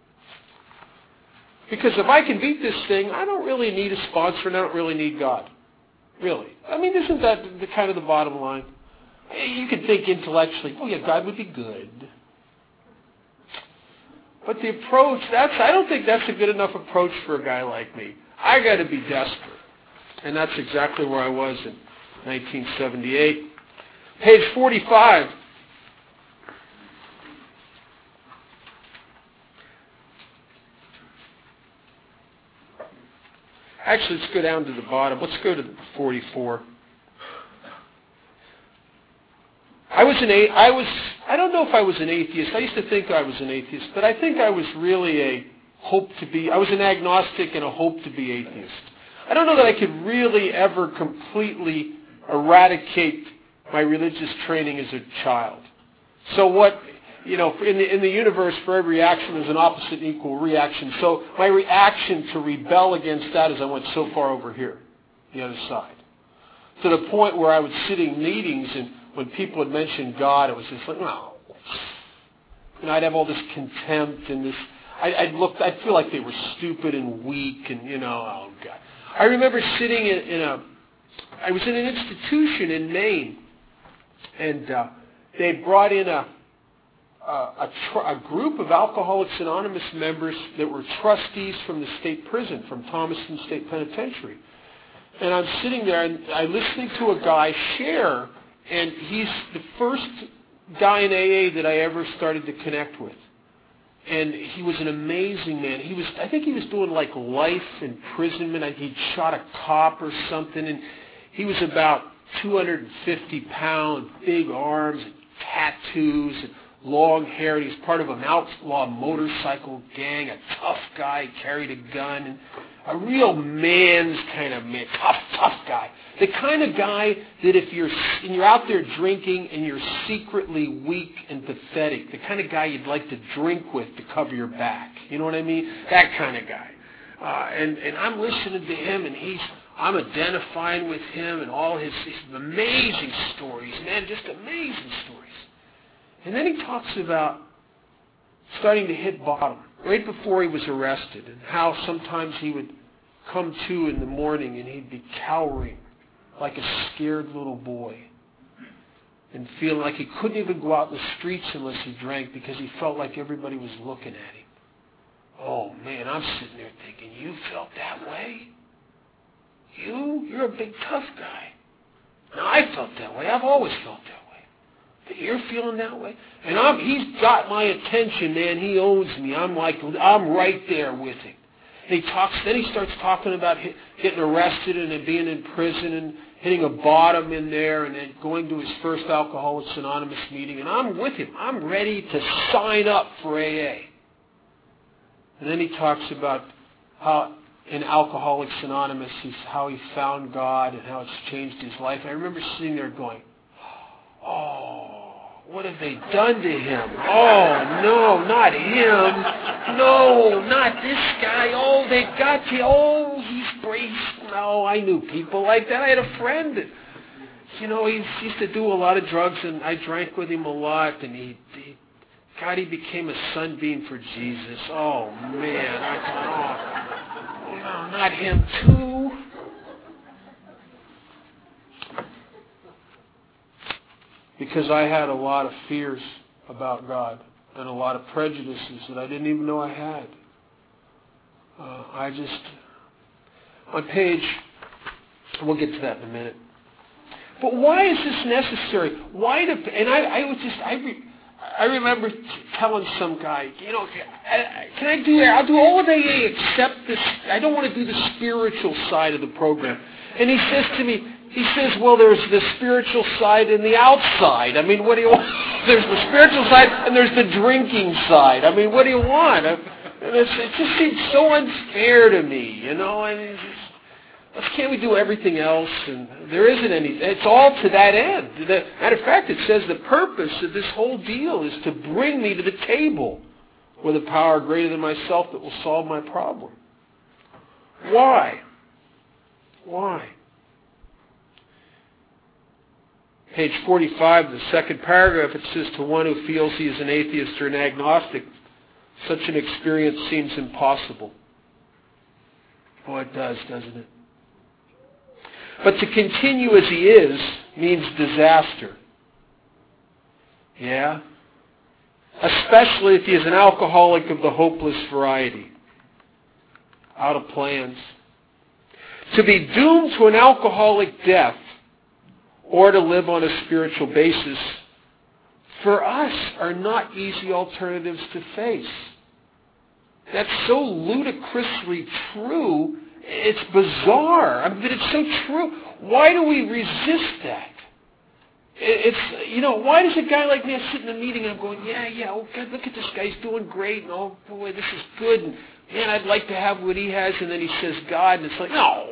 Because if I can beat this thing, I don't really need a sponsor and I don't really need God. Really. I mean, isn't that the kind of the bottom line? You could think intellectually, oh yeah, God would be good. But the approach, that's I don't think that's a good enough approach for a guy like me. I got to be desperate. And that's exactly where I was in nineteen seventy-eight. Page forty-five. Actually, let's go down to the bottom. Let's go to forty-four. I was an a, I was I don't know if I was an atheist. I used to think I was an atheist, but I think I was really a hope to be. I was an agnostic and a hope to be atheist. I don't know that I could really ever completely eradicate my religious training as a child. So what? You know, in the, in the universe, for every action, there's an opposite and equal reaction. So my reaction to rebel against that is I went so far over here, the other side. To the point where I would sit in meetings, and when people had mentioned God, it was just like, no. And I'd have all this contempt and this. I, I'd look. I'd feel like they were stupid and weak, and you know, oh God. I remember sitting in, in a. I was in an institution in Maine, and uh, they brought in a. Uh, a, tr- a group of Alcoholics Anonymous members that were trustees from the state prison, from Thomaston State Penitentiary. And I'm sitting there and I'm listening to a guy share, and he's the first guy in A A that I ever started to connect with. And he was an amazing man. He was, I think he was doing like life imprisonment. I, he'd shot a cop or something, and he was about two hundred fifty pounds, big arms, and tattoos, and long hair. He's part of an outlaw motorcycle gang, a tough guy, carried a gun, and a real man's kind of man, tough, tough guy. The kind of guy that if you're and you're out there drinking and you're secretly weak and pathetic, the kind of guy you'd like to drink with to cover your back. You know what I mean? That kind of guy. Uh, and and I'm listening to him, and he's I'm identifying with him and all his, his amazing stories, man, just amazing stories. And then he talks about starting to hit bottom right before he was arrested, and how sometimes he would come to in the morning and he'd be cowering like a scared little boy and feeling like he couldn't even go out in the streets unless he drank because he felt like everybody was looking at him. Oh man, I'm sitting there thinking, you felt that way? You? You're a big tough guy. Now I felt that way. I've always felt that way. But you're feeling that way? And I'm, he's got my attention, man. He owns me. I'm like, I'm right there with him. And he talks, then he starts talking about hit, getting arrested and then being in prison and hitting a bottom in there and then going to his first Alcoholics Anonymous meeting. And I'm with him. I'm ready to sign up for A A. And then he talks about how in Alcoholics Anonymous, he's, how he found God and how it's changed his life. And I remember sitting there going, oh, what have they done to him? Oh, no, not him. No, not this guy. Oh, they got you. Oh, he's brave. No, I knew people like that. I had a friend that, you know, he used to do a lot of drugs, and I drank with him a lot, and he, he God, he became a sunbeam for Jesus. Oh, man. I thought, oh, no, not him, too. Because I had a lot of fears about God and a lot of prejudices that I didn't even know I had. Uh, I just, on page, we'll get to that in a minute. But why is this necessary? Why do, and I, I was just, I, re, I remember t- telling some guy, you know, can I do, I'll do all of A A except this, I don't want to do the spiritual side of the program. And he says to me, he says, well, there's the spiritual side and the outside. I mean, what do you want? There's the spiritual side and there's the drinking side. I mean, what do you want? And it's, it just seems so unfair to me, you know. I mean, just, can't we do everything else? And there isn't any. It's all to that end. The, matter of fact, it says the purpose of this whole deal is to bring me to the table with a power greater than myself that will solve my problem. Why? Why? Page forty-five, the second paragraph, it says, to one who feels he is an atheist or an agnostic, such an experience seems impossible. Oh, it does, doesn't it? But to continue as he is means disaster. Yeah? Especially if he is an alcoholic of the hopeless variety. Out of plans. To be doomed to an alcoholic death or to live on a spiritual basis, for us, are not easy alternatives to face. That's so ludicrously true, it's bizarre. I mean, but it's so true. Why do we resist that? It's, you know, why does a guy like me sit in a meeting and I'm going, yeah, yeah, oh God, look at this guy, he's doing great, and oh boy, this is good, and man, I'd like to have what he has, and then he says God, and it's like, no.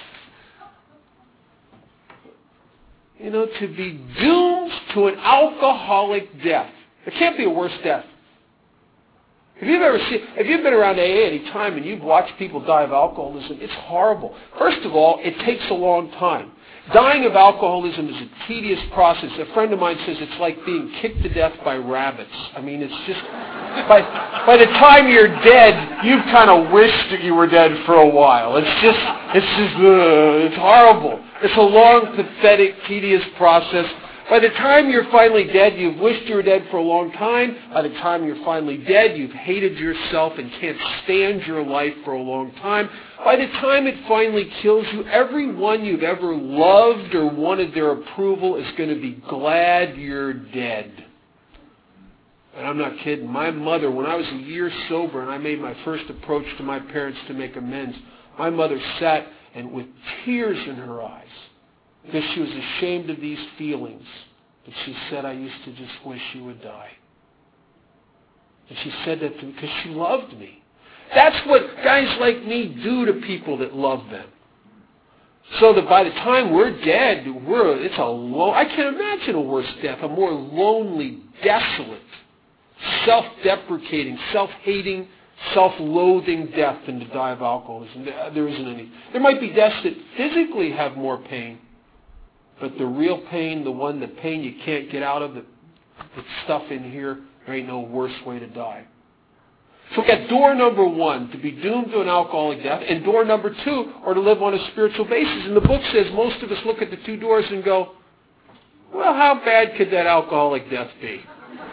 You know, to be doomed to an alcoholic death. There can't be a worse death. If you've ever seen, if you've been around A A any time and you've watched people die of alcoholism, it's horrible. First of all, it takes a long time. Dying of alcoholism is a tedious process. A friend of mine says it's like being kicked to death by rabbits. I mean, it's just, by, by the time you're dead, you've kind of wished that you were dead for a while. It's just, it's just, uh, it's horrible. It's a long, pathetic, tedious process. By the time you're finally dead, you've wished you were dead for a long time. By the time you're finally dead, you've hated yourself and can't stand your life for a long time. By the time it finally kills you, everyone you've ever loved or wanted their approval is going to be glad you're dead. And I'm not kidding. My mother, when I was a year sober and I made my first approach to my parents to make amends, my mother sat and with tears in her eyes, because she was ashamed of these feelings. But she said, I used to just wish you would die. And she said that to me because she loved me. That's what guys like me do to people that love them. So that by the time we're dead, we're, it's a low, I can't imagine a worse death, a more lonely, desolate, self-deprecating, self-hating, self-loathing death than to die of alcoholism. There isn't any. There might be deaths that physically have more pain, but the real pain, the one, the pain you can't get out of, the the stuff in here, there ain't no worse way to die. So we got door number one, to be doomed to an alcoholic death, and door number two, or to live on a spiritual basis. And the book says most of us look at the two doors and go, well, how bad could that alcoholic death be?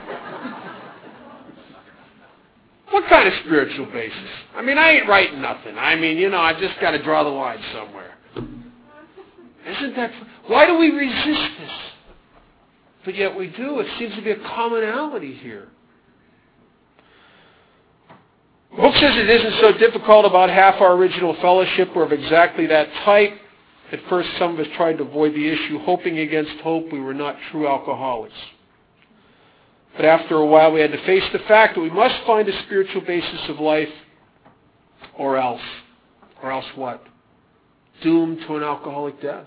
What kind of spiritual basis? I mean, I ain't writing nothing. I mean, you know, I just got to draw the line somewhere. Isn't that... Why do we resist this? But yet we do. It seems to be a commonality here. The book says it isn't so difficult. About half our original fellowship were of exactly that type. At first, some of us tried to avoid the issue, hoping against hope we were not true alcoholics. But after a while, we had to face the fact that we must find a spiritual basis of life, or else. Or else what? Doomed to an alcoholic death.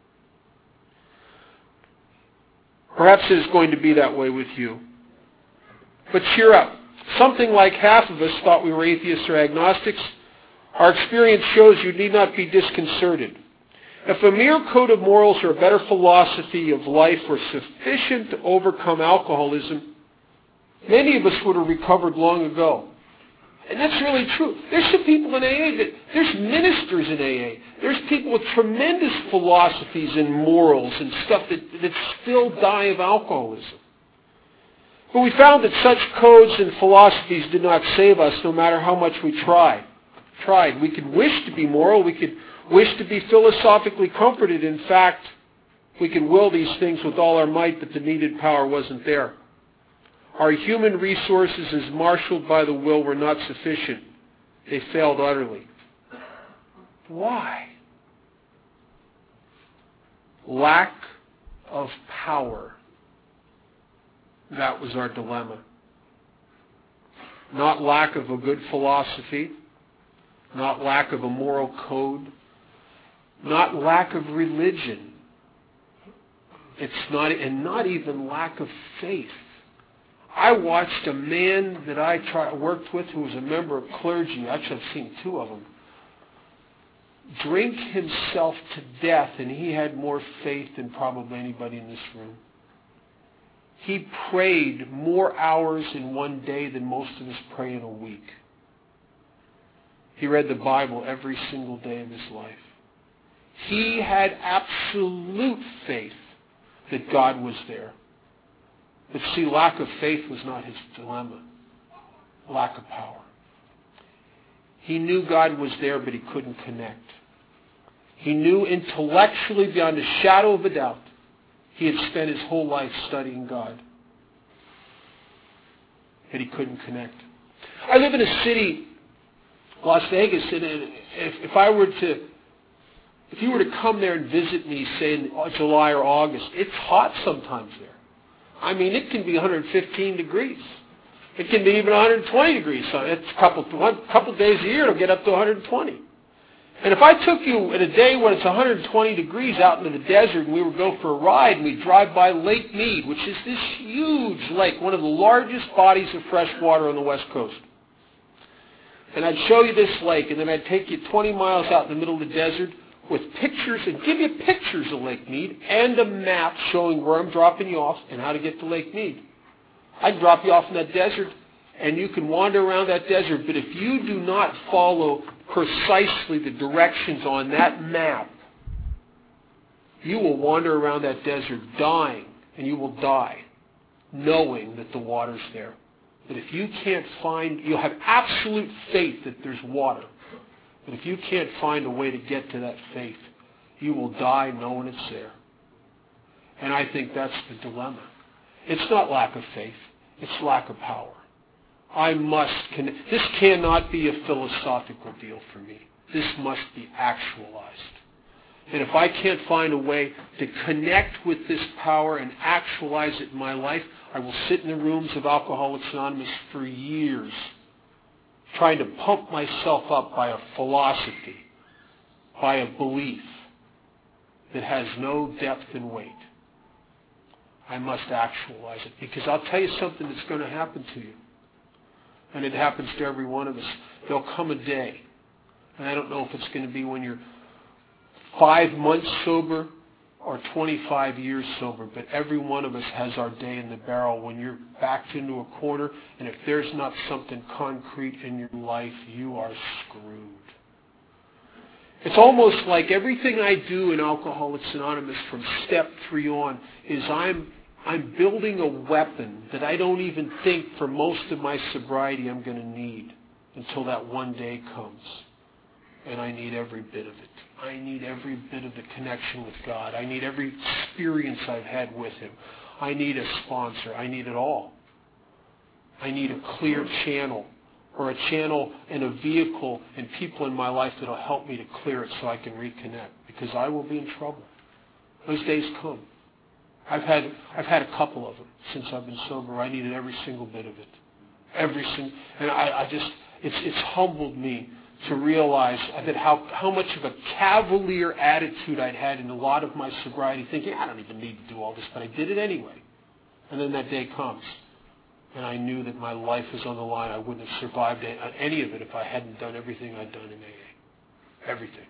Perhaps it is going to be that way with you. But cheer up. Something like half of us thought we were atheists or agnostics. Our experience shows you need not be disconcerted. If a mere code of morals or a better philosophy of life were sufficient to overcome alcoholism, many of us would have recovered long ago. And that's really true. There's some people in A A that, there's ministers in A A. There's people with tremendous philosophies and morals and stuff that, that still die of alcoholism. But we found that such codes and philosophies did not save us no matter how much we tried. Tried. We could wish to be moral. We could wish to be philosophically comforted. In fact, we could will these things with all our might, but the needed power wasn't there. Our human resources as marshaled by the will were not sufficient. They failed utterly. Why? Lack of power. That was our dilemma. Not lack of a good philosophy, not lack of a moral code, not lack of religion. It's not, and not even lack of faith. I watched a man that I tried, worked with who was a member of clergy, actually I've seen two of them, drink himself to death, and he had more faith than probably anybody in this room. He prayed more hours in one day than most of us pray in a week. He read the Bible every single day of his life. He had absolute faith that God was there. But see, lack of faith was not his dilemma. Lack of power. He knew God was there, but he couldn't connect. He knew intellectually, beyond a shadow of a doubt, he had spent his whole life studying God. But he couldn't connect. I live in a city, Las Vegas, and if, if I were to, if you were to come there and visit me, say in July or August, it's hot sometimes there. I mean, it can be one hundred fifteen degrees. It can be even one hundred twenty degrees. So it's a couple, one couple days a year, it'll get up to one hundred twenty. And if I took you in a day when it's one hundred twenty degrees out into the desert and we would go for a ride and we'd drive by Lake Mead, which is this huge lake, one of the largest bodies of fresh water on the West Coast. And I'd show you this lake, and then I'd take you twenty miles out in the middle of the desert with pictures, and give you pictures of Lake Mead and a map showing where I'm dropping you off and how to get to Lake Mead. I'd drop you off in that desert, and you can wander around that desert, but if you do not follow precisely the directions on that map, you will wander around that desert dying, and you will die knowing that the water's there. But if you can't find, you'll have absolute faith that there's water. But if you can't find a way to get to that faith, you will die knowing it's there. And I think that's the dilemma. It's not lack of faith. It's lack of power. I must connect. This cannot be a philosophical deal for me. This must be actualized. And if I can't find a way to connect with this power and actualize it in my life, I will sit in the rooms of Alcoholics Anonymous for years trying to pump myself up by a philosophy, by a belief that has no depth and weight. I must actualize it, because I'll tell you something that's going to happen to you. And it happens to every one of us. There'll come a day, and I don't know if it's going to be when you're five months sober, or twenty-five years sober, but every one of us has our day in the barrel when you're backed into a corner, and if there's not something concrete in your life, you are screwed. It's almost like everything I do in Alcoholics Anonymous from step three on is I'm I'm building a weapon that I don't even think for most of my sobriety I'm going to need until that one day comes. And I need every bit of it. I need every bit of the connection with God. I need every experience I've had with Him. I need a sponsor. I need it all. I need a clear channel, or a channel and a vehicle and people in my life that will help me to clear it so I can reconnect, because I will be in trouble. Those days come. I've had I've had a couple of them since I've been sober. I needed every single bit of it. Every single, and I, I just, it's it's humbled me to realize that how, how much of a cavalier attitude I'd had in a lot of my sobriety, thinking, I don't even need to do all this, but I did it anyway. And then that day comes, and I knew that my life was on the line. I wouldn't have survived any of it if I hadn't done everything I'd done in A A. Everything.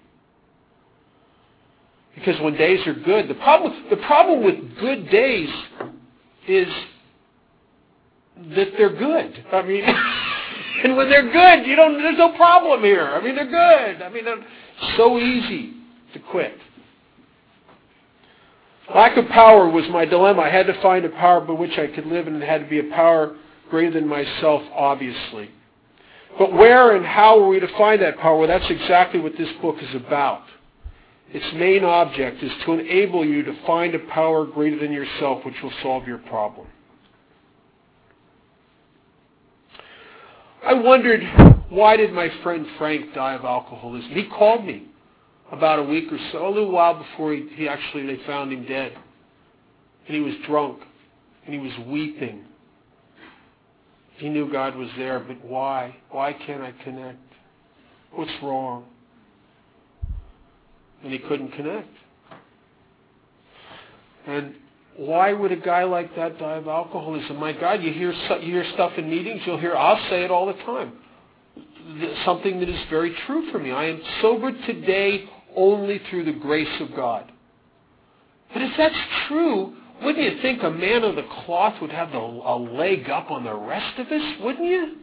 Because when days are good, the problem, the problem with good days is that they're good. I mean... And when they're good, you don't. There's no problem here. I mean, they're good. I mean, they're so easy to quit. Lack of power was my dilemma. I had to find a power by which I could live, and it had to be a power greater than myself, obviously. But where and how were we to find that power? Well, that's exactly what this book is about. Its main object is to enable you to find a power greater than yourself which will solve your problem. I wondered, why did my friend Frank die of alcoholism? He called me about a week or so, a little while before he, he actually, they found him dead. And he was drunk, and he was weeping. He knew God was there, but why? Why can't I connect? What's wrong? And he couldn't connect. And why would a guy like that die of alcoholism? My God, you hear you hear stuff in meetings, you'll hear, I'll say it all the time. Something that is very true for me. I am sober today only through the grace of God. But if that's true, wouldn't you think a man of the cloth would have a, a leg up on the rest of us? Wouldn't you?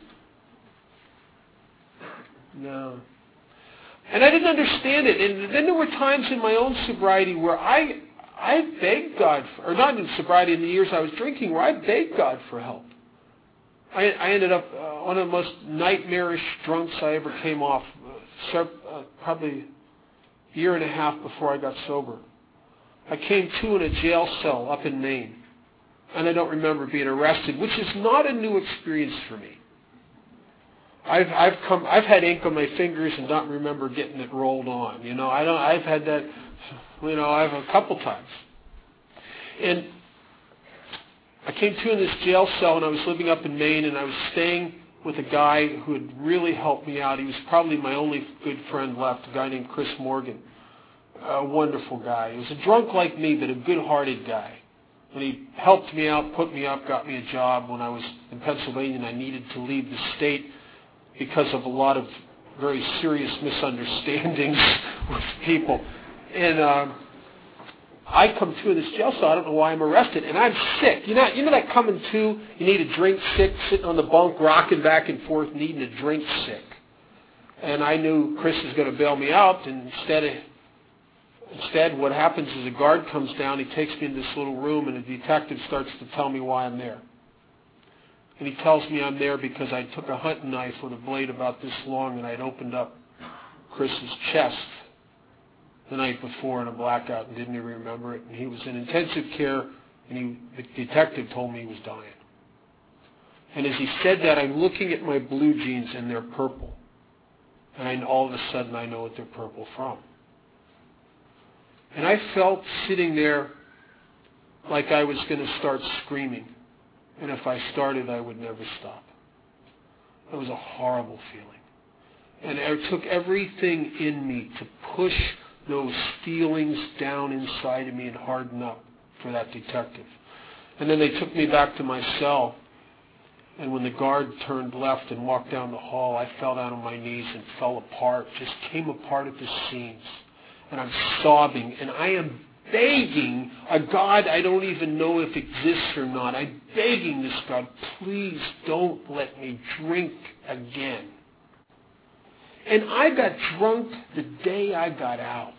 No. And I didn't understand it. And then there were times in my own sobriety where I... I begged God, for, or not in sobriety, in the years I was drinking, where I begged God for help. I, I ended up uh, one of the most nightmarish drunks I ever came off, uh, so, uh, probably a year and a half before I got sober. I came to in a jail cell up in Maine, and I don't remember being arrested, which is not a new experience for me. I've I've come I've had ink on my fingers and don't remember getting it rolled on. You know, I don't. I've had that. You know, I've a couple times. And I came to in this jail cell, and I was living up in Maine, and I was staying with a guy who had really helped me out. He was probably my only good friend left, a guy named Chris Morgan. A wonderful guy. He was a drunk like me, but a good-hearted guy. And he helped me out, put me up, got me a job when I was in Pennsylvania, and I needed to leave the state because of a lot of very serious misunderstandings with people. And um, I come to in this jail cell. I don't know why I'm arrested, and I'm sick. You know, you know that coming to, you need a drink sick, sitting on the bunk, rocking back and forth, needing a drink sick. And I knew Chris was going to bail me out, and instead, of, instead, what happens is a guard comes down. He takes me into this little room, and a detective starts to tell me why I'm there. And he tells me I'm there because I took a hunting knife with a blade about this long, and I'd opened up Chris's chest the night before in a blackout and didn't even remember it. And he was in intensive care, and he, the detective told me he was dying. And as he said that, I'm looking at my blue jeans, and they're purple. And I, all of a sudden, I know what they're purple from. And I felt sitting there like I was going to start screaming. And if I started, I would never stop. It was a horrible feeling. And it took everything in me to push those feelings down inside of me and harden up for that detective. And then they took me back to my cell. And when the guard turned left and walked down the hall, I fell down on my knees and fell apart, just came apart at the seams. And I'm sobbing, and I am begging a God I don't even know if exists or not. I'm begging this God, please don't let me drink again. And I got drunk the day I got out.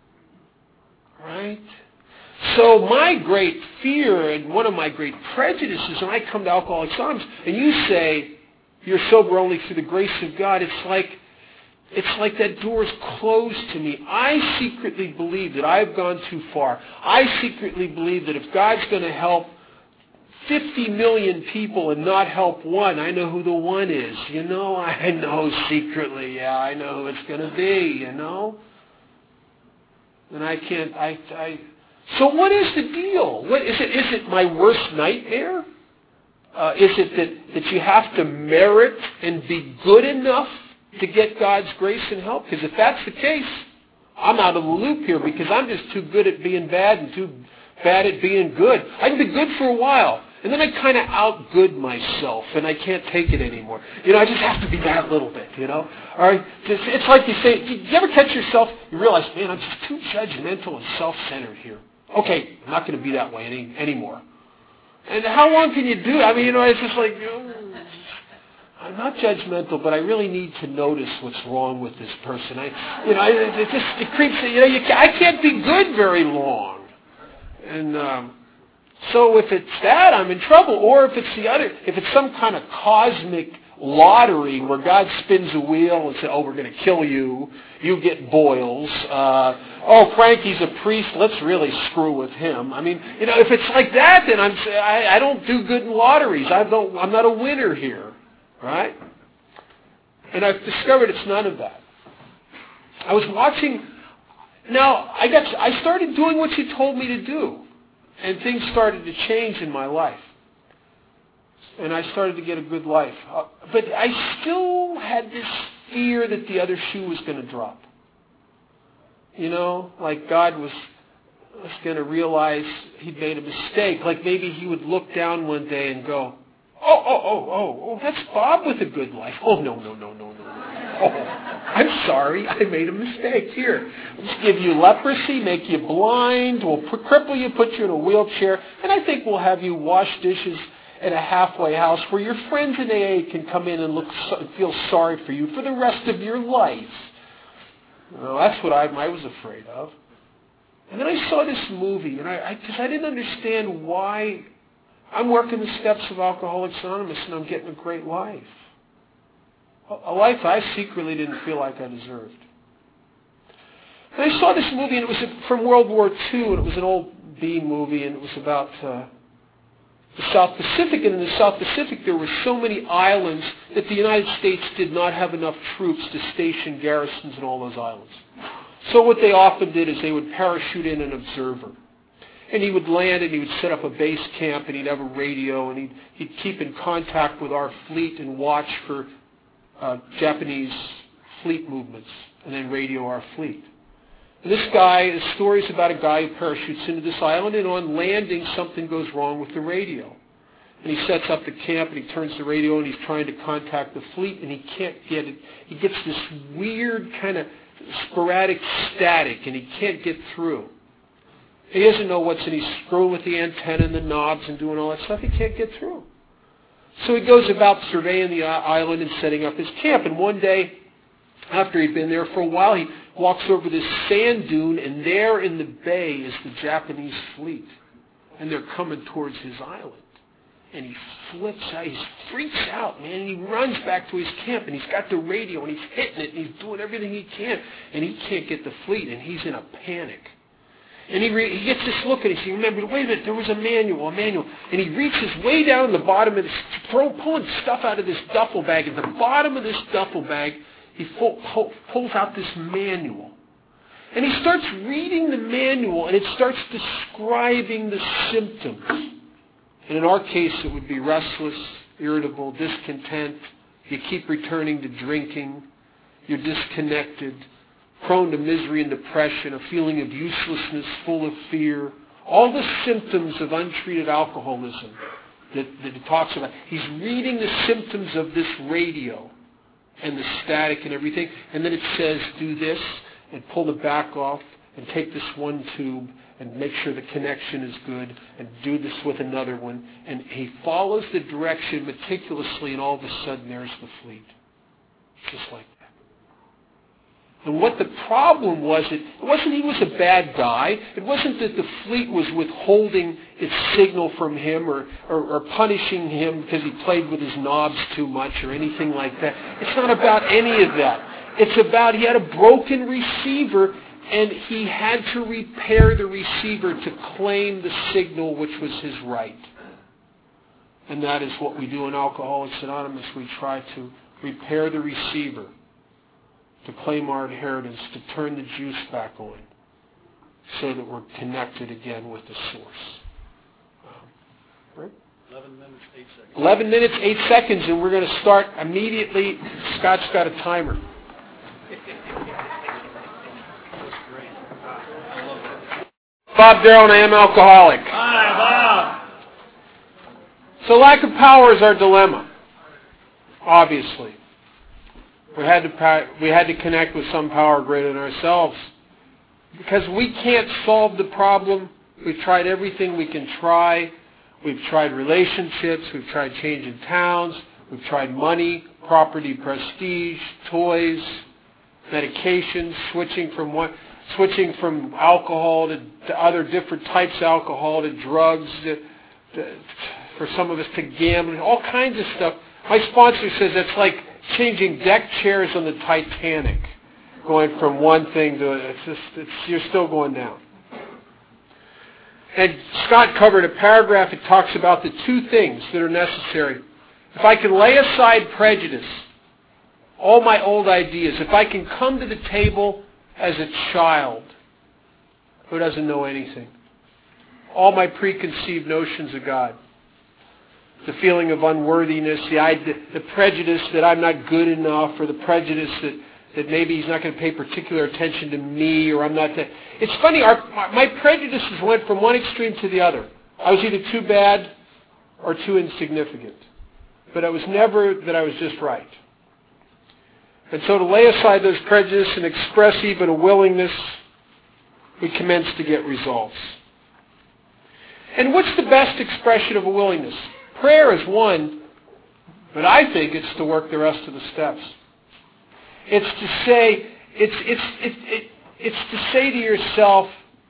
Right? So my great fear and one of my great prejudices when I come to Alcoholics Anonymous, and you say you're sober only through the grace of God, it's like it's like that door is closed to me. I secretly believe that I've gone too far. I secretly believe that if God's going to help fifty million people and not help one, I know who the one is. You know, I know secretly. Yeah, I know who it's going to be, you know. And I can't, I, I, so what is the deal? What is it? Is it my worst nightmare? Uh, is it that, that you have to merit and be good enough to get God's grace and help? Because if that's the case, I'm out of the loop here because I'm just too good at being bad and too bad at being good. I can be good for a while, and then I kind of outgood myself, and I can't take it anymore. You know, I just have to be that little bit, you know? All right? Just, it's like you say, you ever catch yourself, you realize, man, I'm just too judgmental and self-centered here. Okay, I'm not going to be that way any, anymore. And how long can you do it? I mean, you know, it's just like, you know, I'm not judgmental, but I really need to notice what's wrong with this person. I, you know, it, it just it creeps. You know, you, I can't be good very long. And um, so if it's that, I'm in trouble. Or if it's the other, if it's some kind of cosmic lottery where God spins a wheel and says, oh, we're going to kill you, you get boils. Uh, oh, Frankie's a priest, let's really screw with him. I mean, you know, if it's like that, then I'm, I, I don't do good in lotteries. I don't, I'm not a winner here. Right? And I've discovered it's none of that. I was watching. Now, I got. I started doing what you told me to do. And things started to change in my life. And I started to get a good life. Uh, but I still had this fear that the other shoe was going to drop. You know, like God was, was going to realize he'd made a mistake. Like maybe he would look down one day and go, Oh, oh, oh, oh, oh, that's Bob with a good life. Oh, no, no, no, no, no, no. Oh, I'm sorry, I made a mistake. Here, let's give you leprosy, make you blind, we'll put, cripple you, put you in a wheelchair, and I think we'll have you wash dishes at a halfway house where your friends in A A can come in and look, feel sorry for you for the rest of your life. Well, that's what I, I was afraid of. And then I saw this movie, and I, because I, I didn't understand why. I'm working the steps of Alcoholics Anonymous, and I'm getting a great life. A life I secretly didn't feel like I deserved. And I saw this movie, and it was from World War Two, and it was an old B movie, and it was about uh, the South Pacific. And in the South Pacific, there were so many islands that the United States did not have enough troops to station garrisons in all those islands. So what they often did is they would parachute in an observer. And he would land and he would set up a base camp and he'd have a radio and he'd, he'd keep in contact with our fleet and watch for uh, Japanese fleet movements and then radio our fleet. And this guy, the story is about a guy who parachutes into this island, and on landing something goes wrong with the radio. And he sets up the camp and he turns the radio and he's trying to contact the fleet and he can't get it. He gets this weird kind of sporadic static and he can't get through. He doesn't know what's in. He's screwing with the antenna and the knobs and doing all that stuff. He can't get through. So he goes about surveying the island and setting up his camp. And one day, after he'd been there for a while, he walks over this sand dune, and there in the bay is the Japanese fleet. And they're coming towards his island. And he flips out. He freaks out, man. And he runs back to his camp, and he's got the radio, and he's hitting it, and he's doing everything he can. And he can't get the fleet, and he's in a panic. And he, re- he gets this look at it. He remembers, wait a minute, there was a manual, a manual. And he reaches way down the bottom of this, throw, pulling stuff out of this duffel bag. At the bottom of this duffel bag, he pull, pull, pulls out this manual. And he starts reading the manual, and it starts describing the symptoms. And in our case, it would be restless, irritable, discontent. You keep returning to drinking. You're disconnected. Prone to misery and depression, a feeling of uselessness, full of fear, all the symptoms of untreated alcoholism that, that it talks about. He's reading the symptoms of this radio and the static and everything, and then it says, do this, and pull the back off, and take this one tube and make sure the connection is good and do this with another one. And he follows the direction meticulously, and all of a sudden there's the fleet. Just like that. And what the problem was, it, it wasn't he was a bad guy. It wasn't that the fleet was withholding its signal from him or, or, or punishing him because he played with his knobs too much or anything like that. It's not about any of that. It's about he had a broken receiver, and he had to repair the receiver to claim the signal which was his right. And that is what we do in Alcoholics Anonymous. We try to repair the receiver, to claim our inheritance, to turn the juice back on, so that we're connected again with the source. Um, right? Eleven minutes, eight seconds. Eleven minutes, eight seconds, and we're going to start immediately. Scott's got a timer. Bob Darrell, and I am alcoholic. Hi, Bob. So lack of power is our dilemma. Obviously, we had to we had to connect with some power greater than ourselves, because we can't solve the problem. We've tried everything we can try. We've tried relationships. We've tried changing towns. We've tried money, property, prestige, toys, medications, switching from one. Switching from alcohol to, to other different types of alcohol, to drugs, to, to, for some of us to gambling, all kinds of stuff. My sponsor says it's like changing deck chairs on the Titanic, going from one thing to it's just it's, you're still going down. And Scott covered a paragraph that talks about the two things that are necessary. If I can lay aside prejudice, all my old ideas, if I can come to the table as a child who doesn't know anything, all my preconceived notions of God, the feeling of unworthiness, the idea, the prejudice that I'm not good enough, or the prejudice that, that maybe he's not going to pay particular attention to me, or I'm not that. It's funny, our, my prejudices went from one extreme to the other. I was either too bad or too insignificant. But I was never that I was just right. And so to lay aside those prejudices and express even a willingness, we commence to get results. And what's the best expression of a willingness? Prayer is one, but I think it's to work the rest of the steps. It's to say, it's it's it, it, it's to say to yourself,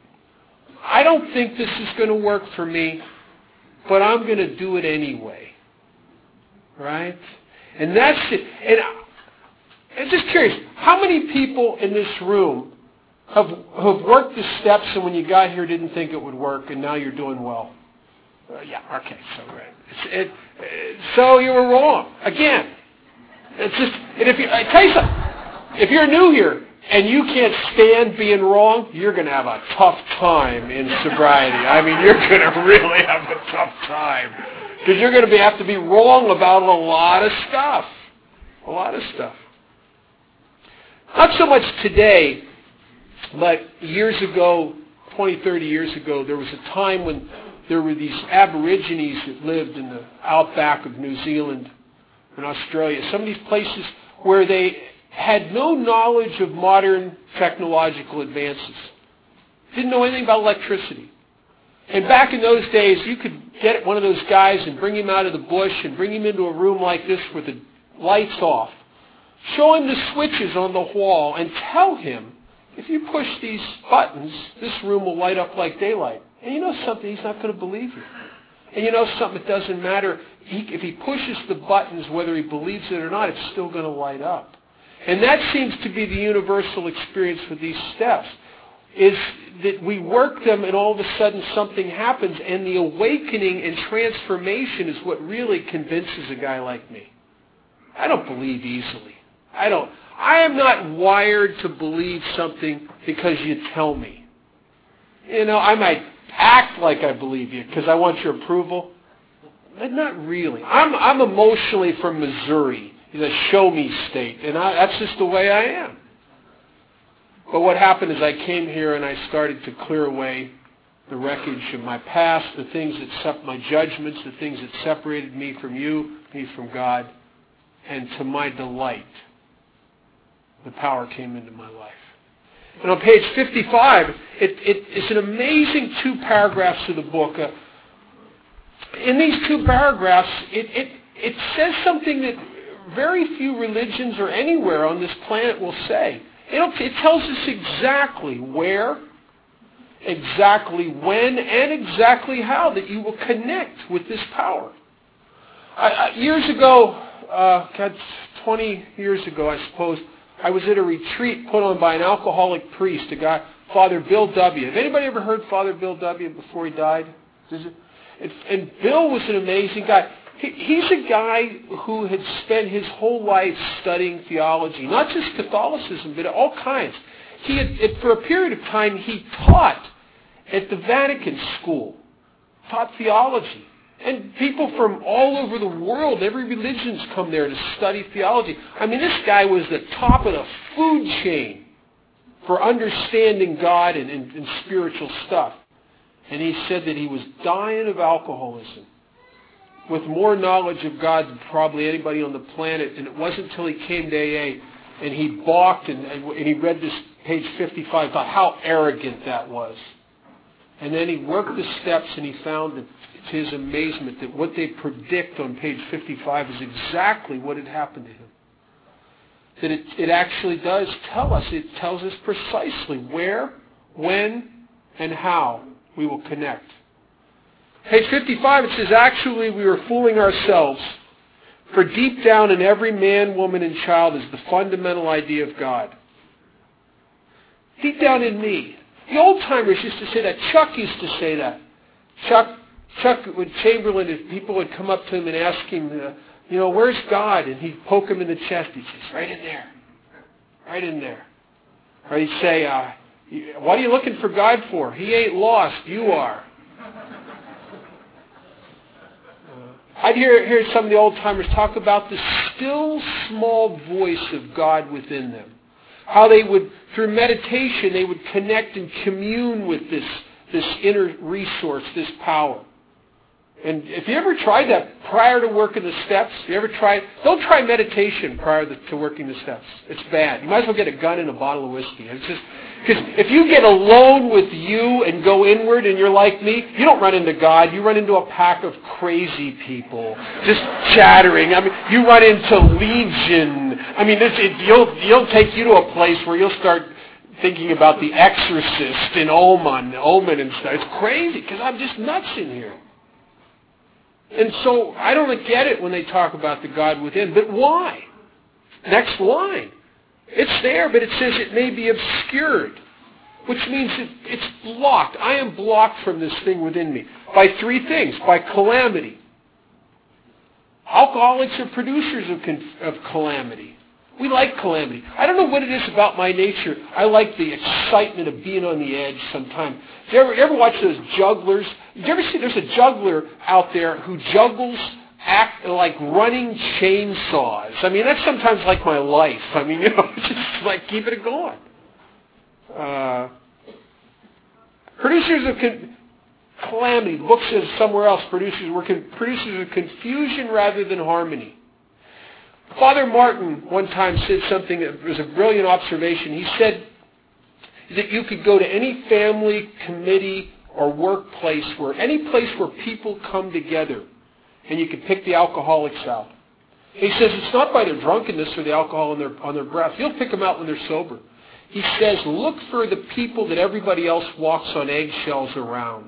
I don't think this is going to work for me, but I'm going to do it anyway. Right? And that's it. And I'm just curious, how many people in this room have have worked the steps and when you got here didn't think it would work, and now you're doing well? Uh, yeah, okay, so right. It's, it, it, so you were wrong again. It's just, and if you, I tell you something, if you're new here and you can't stand being wrong, you're going to have a tough time in sobriety. I mean, you're going to really have a tough time because you're going to be, have to be wrong about a lot of stuff, a lot of stuff. Not so much today, but years ago, twenty, thirty years ago, there was a time when there were these Aborigines that lived in the outback of New Zealand and Australia. Some of these places where they had no knowledge of modern technological advances. Didn't know anything about electricity. And back in those days, you could get one of those guys and bring him out of the bush and bring him into a room like this with the lights off. Show him the switches on the wall and tell him, if you push these buttons, this room will light up like daylight. And you know something, he's not going to believe you. And you know something, it doesn't matter. He, if he pushes the buttons, whether he believes it or not, it's still going to light up. And that seems to be the universal experience with these steps, is that we work them and all of a sudden something happens, and the awakening and transformation is what really convinces a guy like me. I don't believe easily. I don't. I am not wired to believe something because you tell me. You know, I might act like I believe you because I want your approval, but not really. I'm I'm emotionally from Missouri. It's a show me state, and I, that's just the way I am. But what happened is I came here and I started to clear away the wreckage of my past, the things that sep- my judgments, the things that separated me from you, me from God, and to my delight, the power came into my life. And on page fifty-five, it, it, it's an amazing two paragraphs of the book. Uh, in these two paragraphs, it, it, it says something that very few religions or anywhere on this planet will say. It'll, it tells us exactly where, exactly when, and exactly how that you will connect with this power. I, I, years ago, uh, God, twenty years ago, I suppose, I was at a retreat put on by an alcoholic priest, a guy, Father Bill W. Have anybody ever heard Father Bill W. before he died? Did you? And, and Bill was an amazing guy. He, he's a guy who had spent his whole life studying theology, not just Catholicism, but all kinds. He had, it, for a period of time, he taught at the Vatican School, taught theology. And people from all over the world, every religion's come there to study theology. I mean, this guy was the top of the food chain for understanding God and, and, and spiritual stuff. And he said that he was dying of alcoholism with more knowledge of God than probably anybody on the planet. And it wasn't until he came to A A and he balked and, and he read this page fifty-five, thought how arrogant that was. And then he worked the steps and he found that, to his amazement, that what they predict on page fifty-five is exactly what had happened to him. That it, it actually does tell us, it tells us precisely where, when, and how we will connect. Page fifty-five, it says, actually we were fooling ourselves, for deep down in every man, woman, and child is the fundamental idea of God. Deep down in me. The old-timers used to say that. Chuck used to say that. Chuck, Chuck would, Chamberlain, if people would come up to him and ask him, uh, you know, where's God? And he'd poke him in the chest. He'd say, right in there. Right in there. Or he'd say, uh, what are you looking for God for? He ain't lost. You are. I'd hear, hear some of the old-timers talk about the still small voice of God within them. How they would, through meditation, they would connect and commune with this, this inner resource, this power. And if you ever tried that prior to working the steps, if you ever tried, don't try meditation prior to working the steps. It's bad. You might as well get a gun and a bottle of whiskey. It's just, because if you get alone with you and go inward and you're like me, you don't run into God. You run into a pack of crazy people just chattering. I mean, you run into legion. I mean, this, it, you'll, you'll take you to a place where you'll start thinking about The Exorcist and Omen, Omen and stuff. It's crazy because I'm just nuts in here. And so I don't get it when they talk about the God within. But why? Next line. It's there, but it says it may be obscured, which means it, it's blocked. I am blocked from this thing within me by three things. By calamity. Alcoholics are producers of, of calamity. We like calamity. I don't know what it is about my nature. I like the excitement of being on the edge sometimes. You ever, you ever watch those jugglers? Did you ever see there's a juggler out there who juggles act like running chainsaws? I mean, that's sometimes like my life. I mean, you know, it's just like keeping it going. Uh, producers of con- calamity. The book says somewhere else, producers were con- producers of confusion rather than harmony. Father Martin one time said something that was a brilliant observation. He said that you could go to any family, committee, or workplace, where any place where people come together, and you could pick the alcoholics out. He says it's not by their drunkenness or the alcohol on their, on their breath. You'll pick them out when they're sober. He says, look for the people that everybody else walks on eggshells around.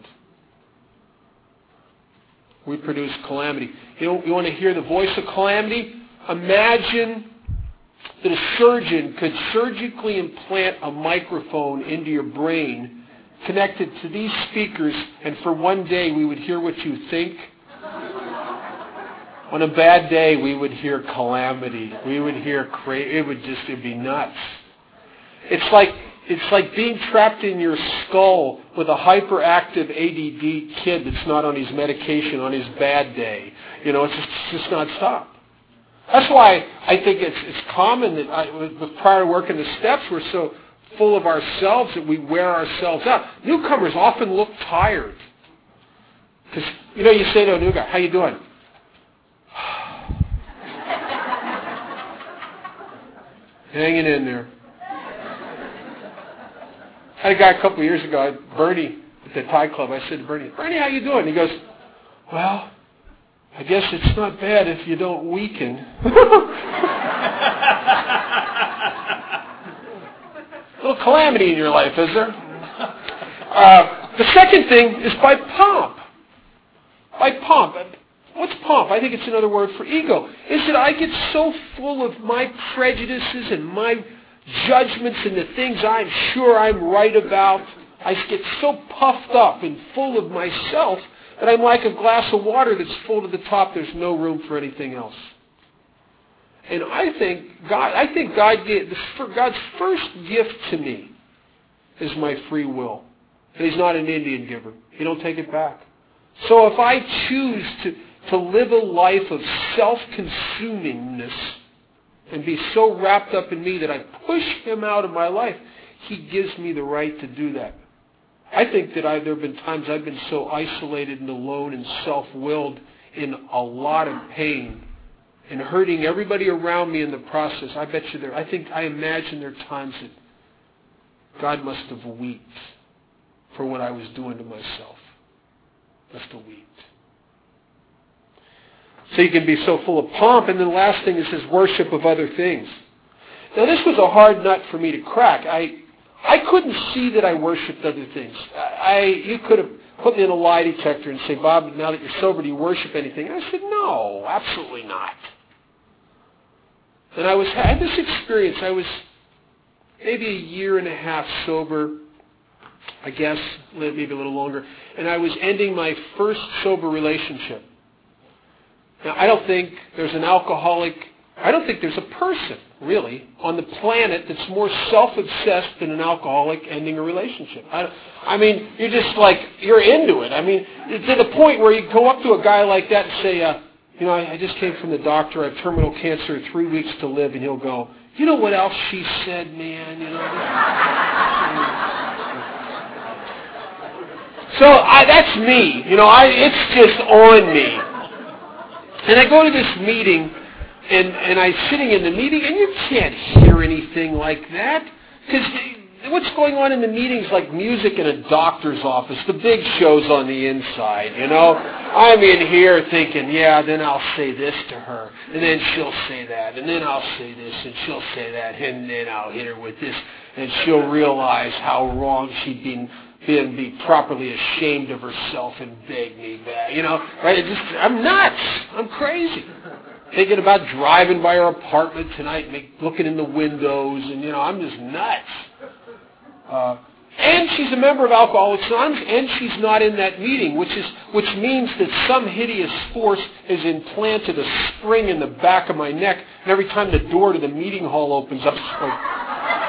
We produce calamity. You know, you want to hear the voice of calamity? Imagine that a surgeon could surgically implant a microphone into your brain, connected to these speakers, and for one day we would hear what you think. On a bad day, we would hear calamity. We would hear cra- it would just it'd be nuts. It's like it's like being trapped in your skull with a hyperactive A D D kid that's not on his medication on his bad day. You know, it's just, it's just not stop. That's why I think it's it's common that I, with prior to working the steps, we're so full of ourselves that we wear ourselves out. Newcomers often look tired. Because, you know, you say to a new guy, how you doing? Hanging in there. I had a guy a couple of years ago, Bernie, at the Thai Club. I said to Bernie, Bernie, how you doing? He goes, well, I guess it's not bad if you don't weaken. A little calamity in your life, is there? Uh, the second thing is by pomp. By pomp. What's pomp? I think it's another word for ego. Is that I get so full of my prejudices and my judgments and the things I'm sure I'm right about. I get so puffed up and full of myself that I'm like a glass of water that's full to the top. There's no room for anything else. And I think God, I think God gave, God's first gift to me is my free will. And He's not an Indian giver. He don't take it back. So if I choose to, to live a life of self-consumingness and be so wrapped up in me that I push Him out of my life, He gives me the right to do that. I think that I, there have been times I've been so isolated and alone and self-willed in a lot of pain and hurting everybody around me in the process. I bet you there, I think, I imagine there are times that God must have wept for what I was doing to myself. Must have wept. So you can be so full of pomp. And then the last thing is this worship of other things. Now this was a hard nut for me to crack. I I couldn't see that I worshipped other things. I You could have put me in a lie detector and say, Bob, now that you're sober, do you worship anything? And I said, no, absolutely not. And I was I had this experience. I was maybe a year and a half sober, I guess, maybe a little longer. And I was ending my first sober relationship. Now, I don't think there's an alcoholic, I don't think there's a person, really, on the planet that's more self-obsessed than an alcoholic ending a relationship. I, I mean, you're just like, you're into it. I mean, to the point where you go up to a guy like that and say, uh, you know, I, I just came from the doctor, I have terminal cancer, three weeks to live, and he'll go, you know what else she said, man? You know. So I, that's me. You know, I, it's just on me. And I go to this meeting, and, and I'm sitting in the meeting, and you can't hear anything like that. Because what's going on in the meeting is like music in a doctor's office. The big show's on the inside, you know. I'm in here thinking, yeah, then I'll say this to her, and then she'll say that, and then I'll say this, and she'll say that, and then I'll hit her with this, and she'll realize how wrong she'd been. Been be properly ashamed of herself and beg me back, you know, right? It just, I'm nuts. I'm crazy. Thinking about driving by her apartment tonight, make, looking in the windows, and you know, I'm just nuts. Uh, and she's a member of Alcoholics Anonymous, and she's not in that meeting, which is which means that some hideous force has implanted a spring in the back of my neck, and every time the door to the meeting hall opens up, it's like.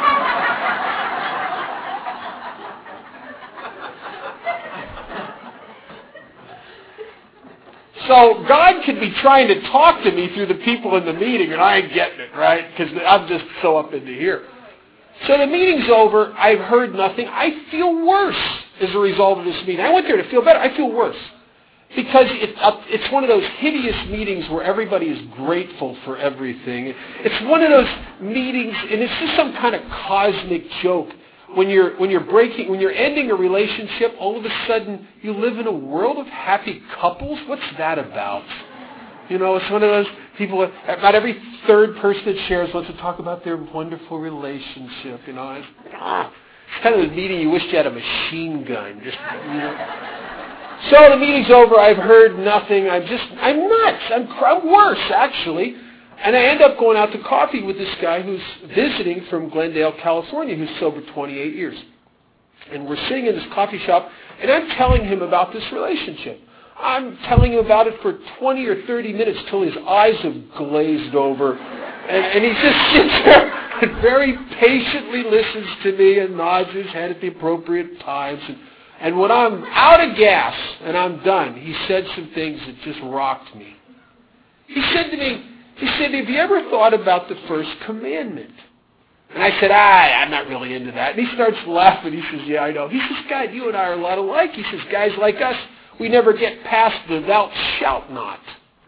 So God could be trying to talk to me through the people in the meeting, and I ain't getting it, right? Because I'm just so up into here. So the meeting's over. I've heard nothing. I feel worse as a result of this meeting. I went there to feel better. I feel worse. Because it, uh, it's one of those hideous meetings where everybody is grateful for everything. It's one of those meetings, and it's just some kind of cosmic joke. When you're when you're breaking, when you're ending a relationship, all of a sudden you live in a world of happy couples. What's that about? You know, it's one of those people. About every third person that shares wants to talk about their wonderful relationship. You know, it's, ah, it's kind of the meeting you wish you had a machine gun. Just you know. So the meeting's over. I've heard nothing. I'm just I'm nuts. I'm I'm worse actually. And I end up going out to coffee with this guy who's visiting from Glendale, California, who's sober twenty-eight years. And we're sitting in this coffee shop, and I'm telling him about this relationship. I'm telling him about it for twenty or thirty minutes till his eyes have glazed over. And, and he just sits there and very patiently listens to me and nods his head at the appropriate times. And, and when I'm out of gas and I'm done, he said some things that just rocked me. He said to me, He said, have you ever thought about the first commandment? And I said, ah, I'm not really into that. And he starts laughing. He says, yeah, I know. He says, God, you and I are a lot alike. He says, guys like us, we never get past the thou shalt not.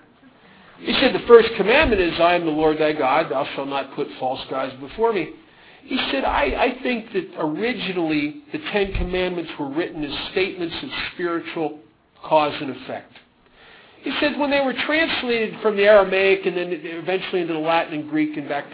He said, the first commandment is, I am the Lord thy God. Thou shalt not put false gods before me. He said, I, I think that originally the Ten Commandments were written as statements of spiritual cause and effect. He said when they were translated from the Aramaic and then eventually into the Latin and Greek and back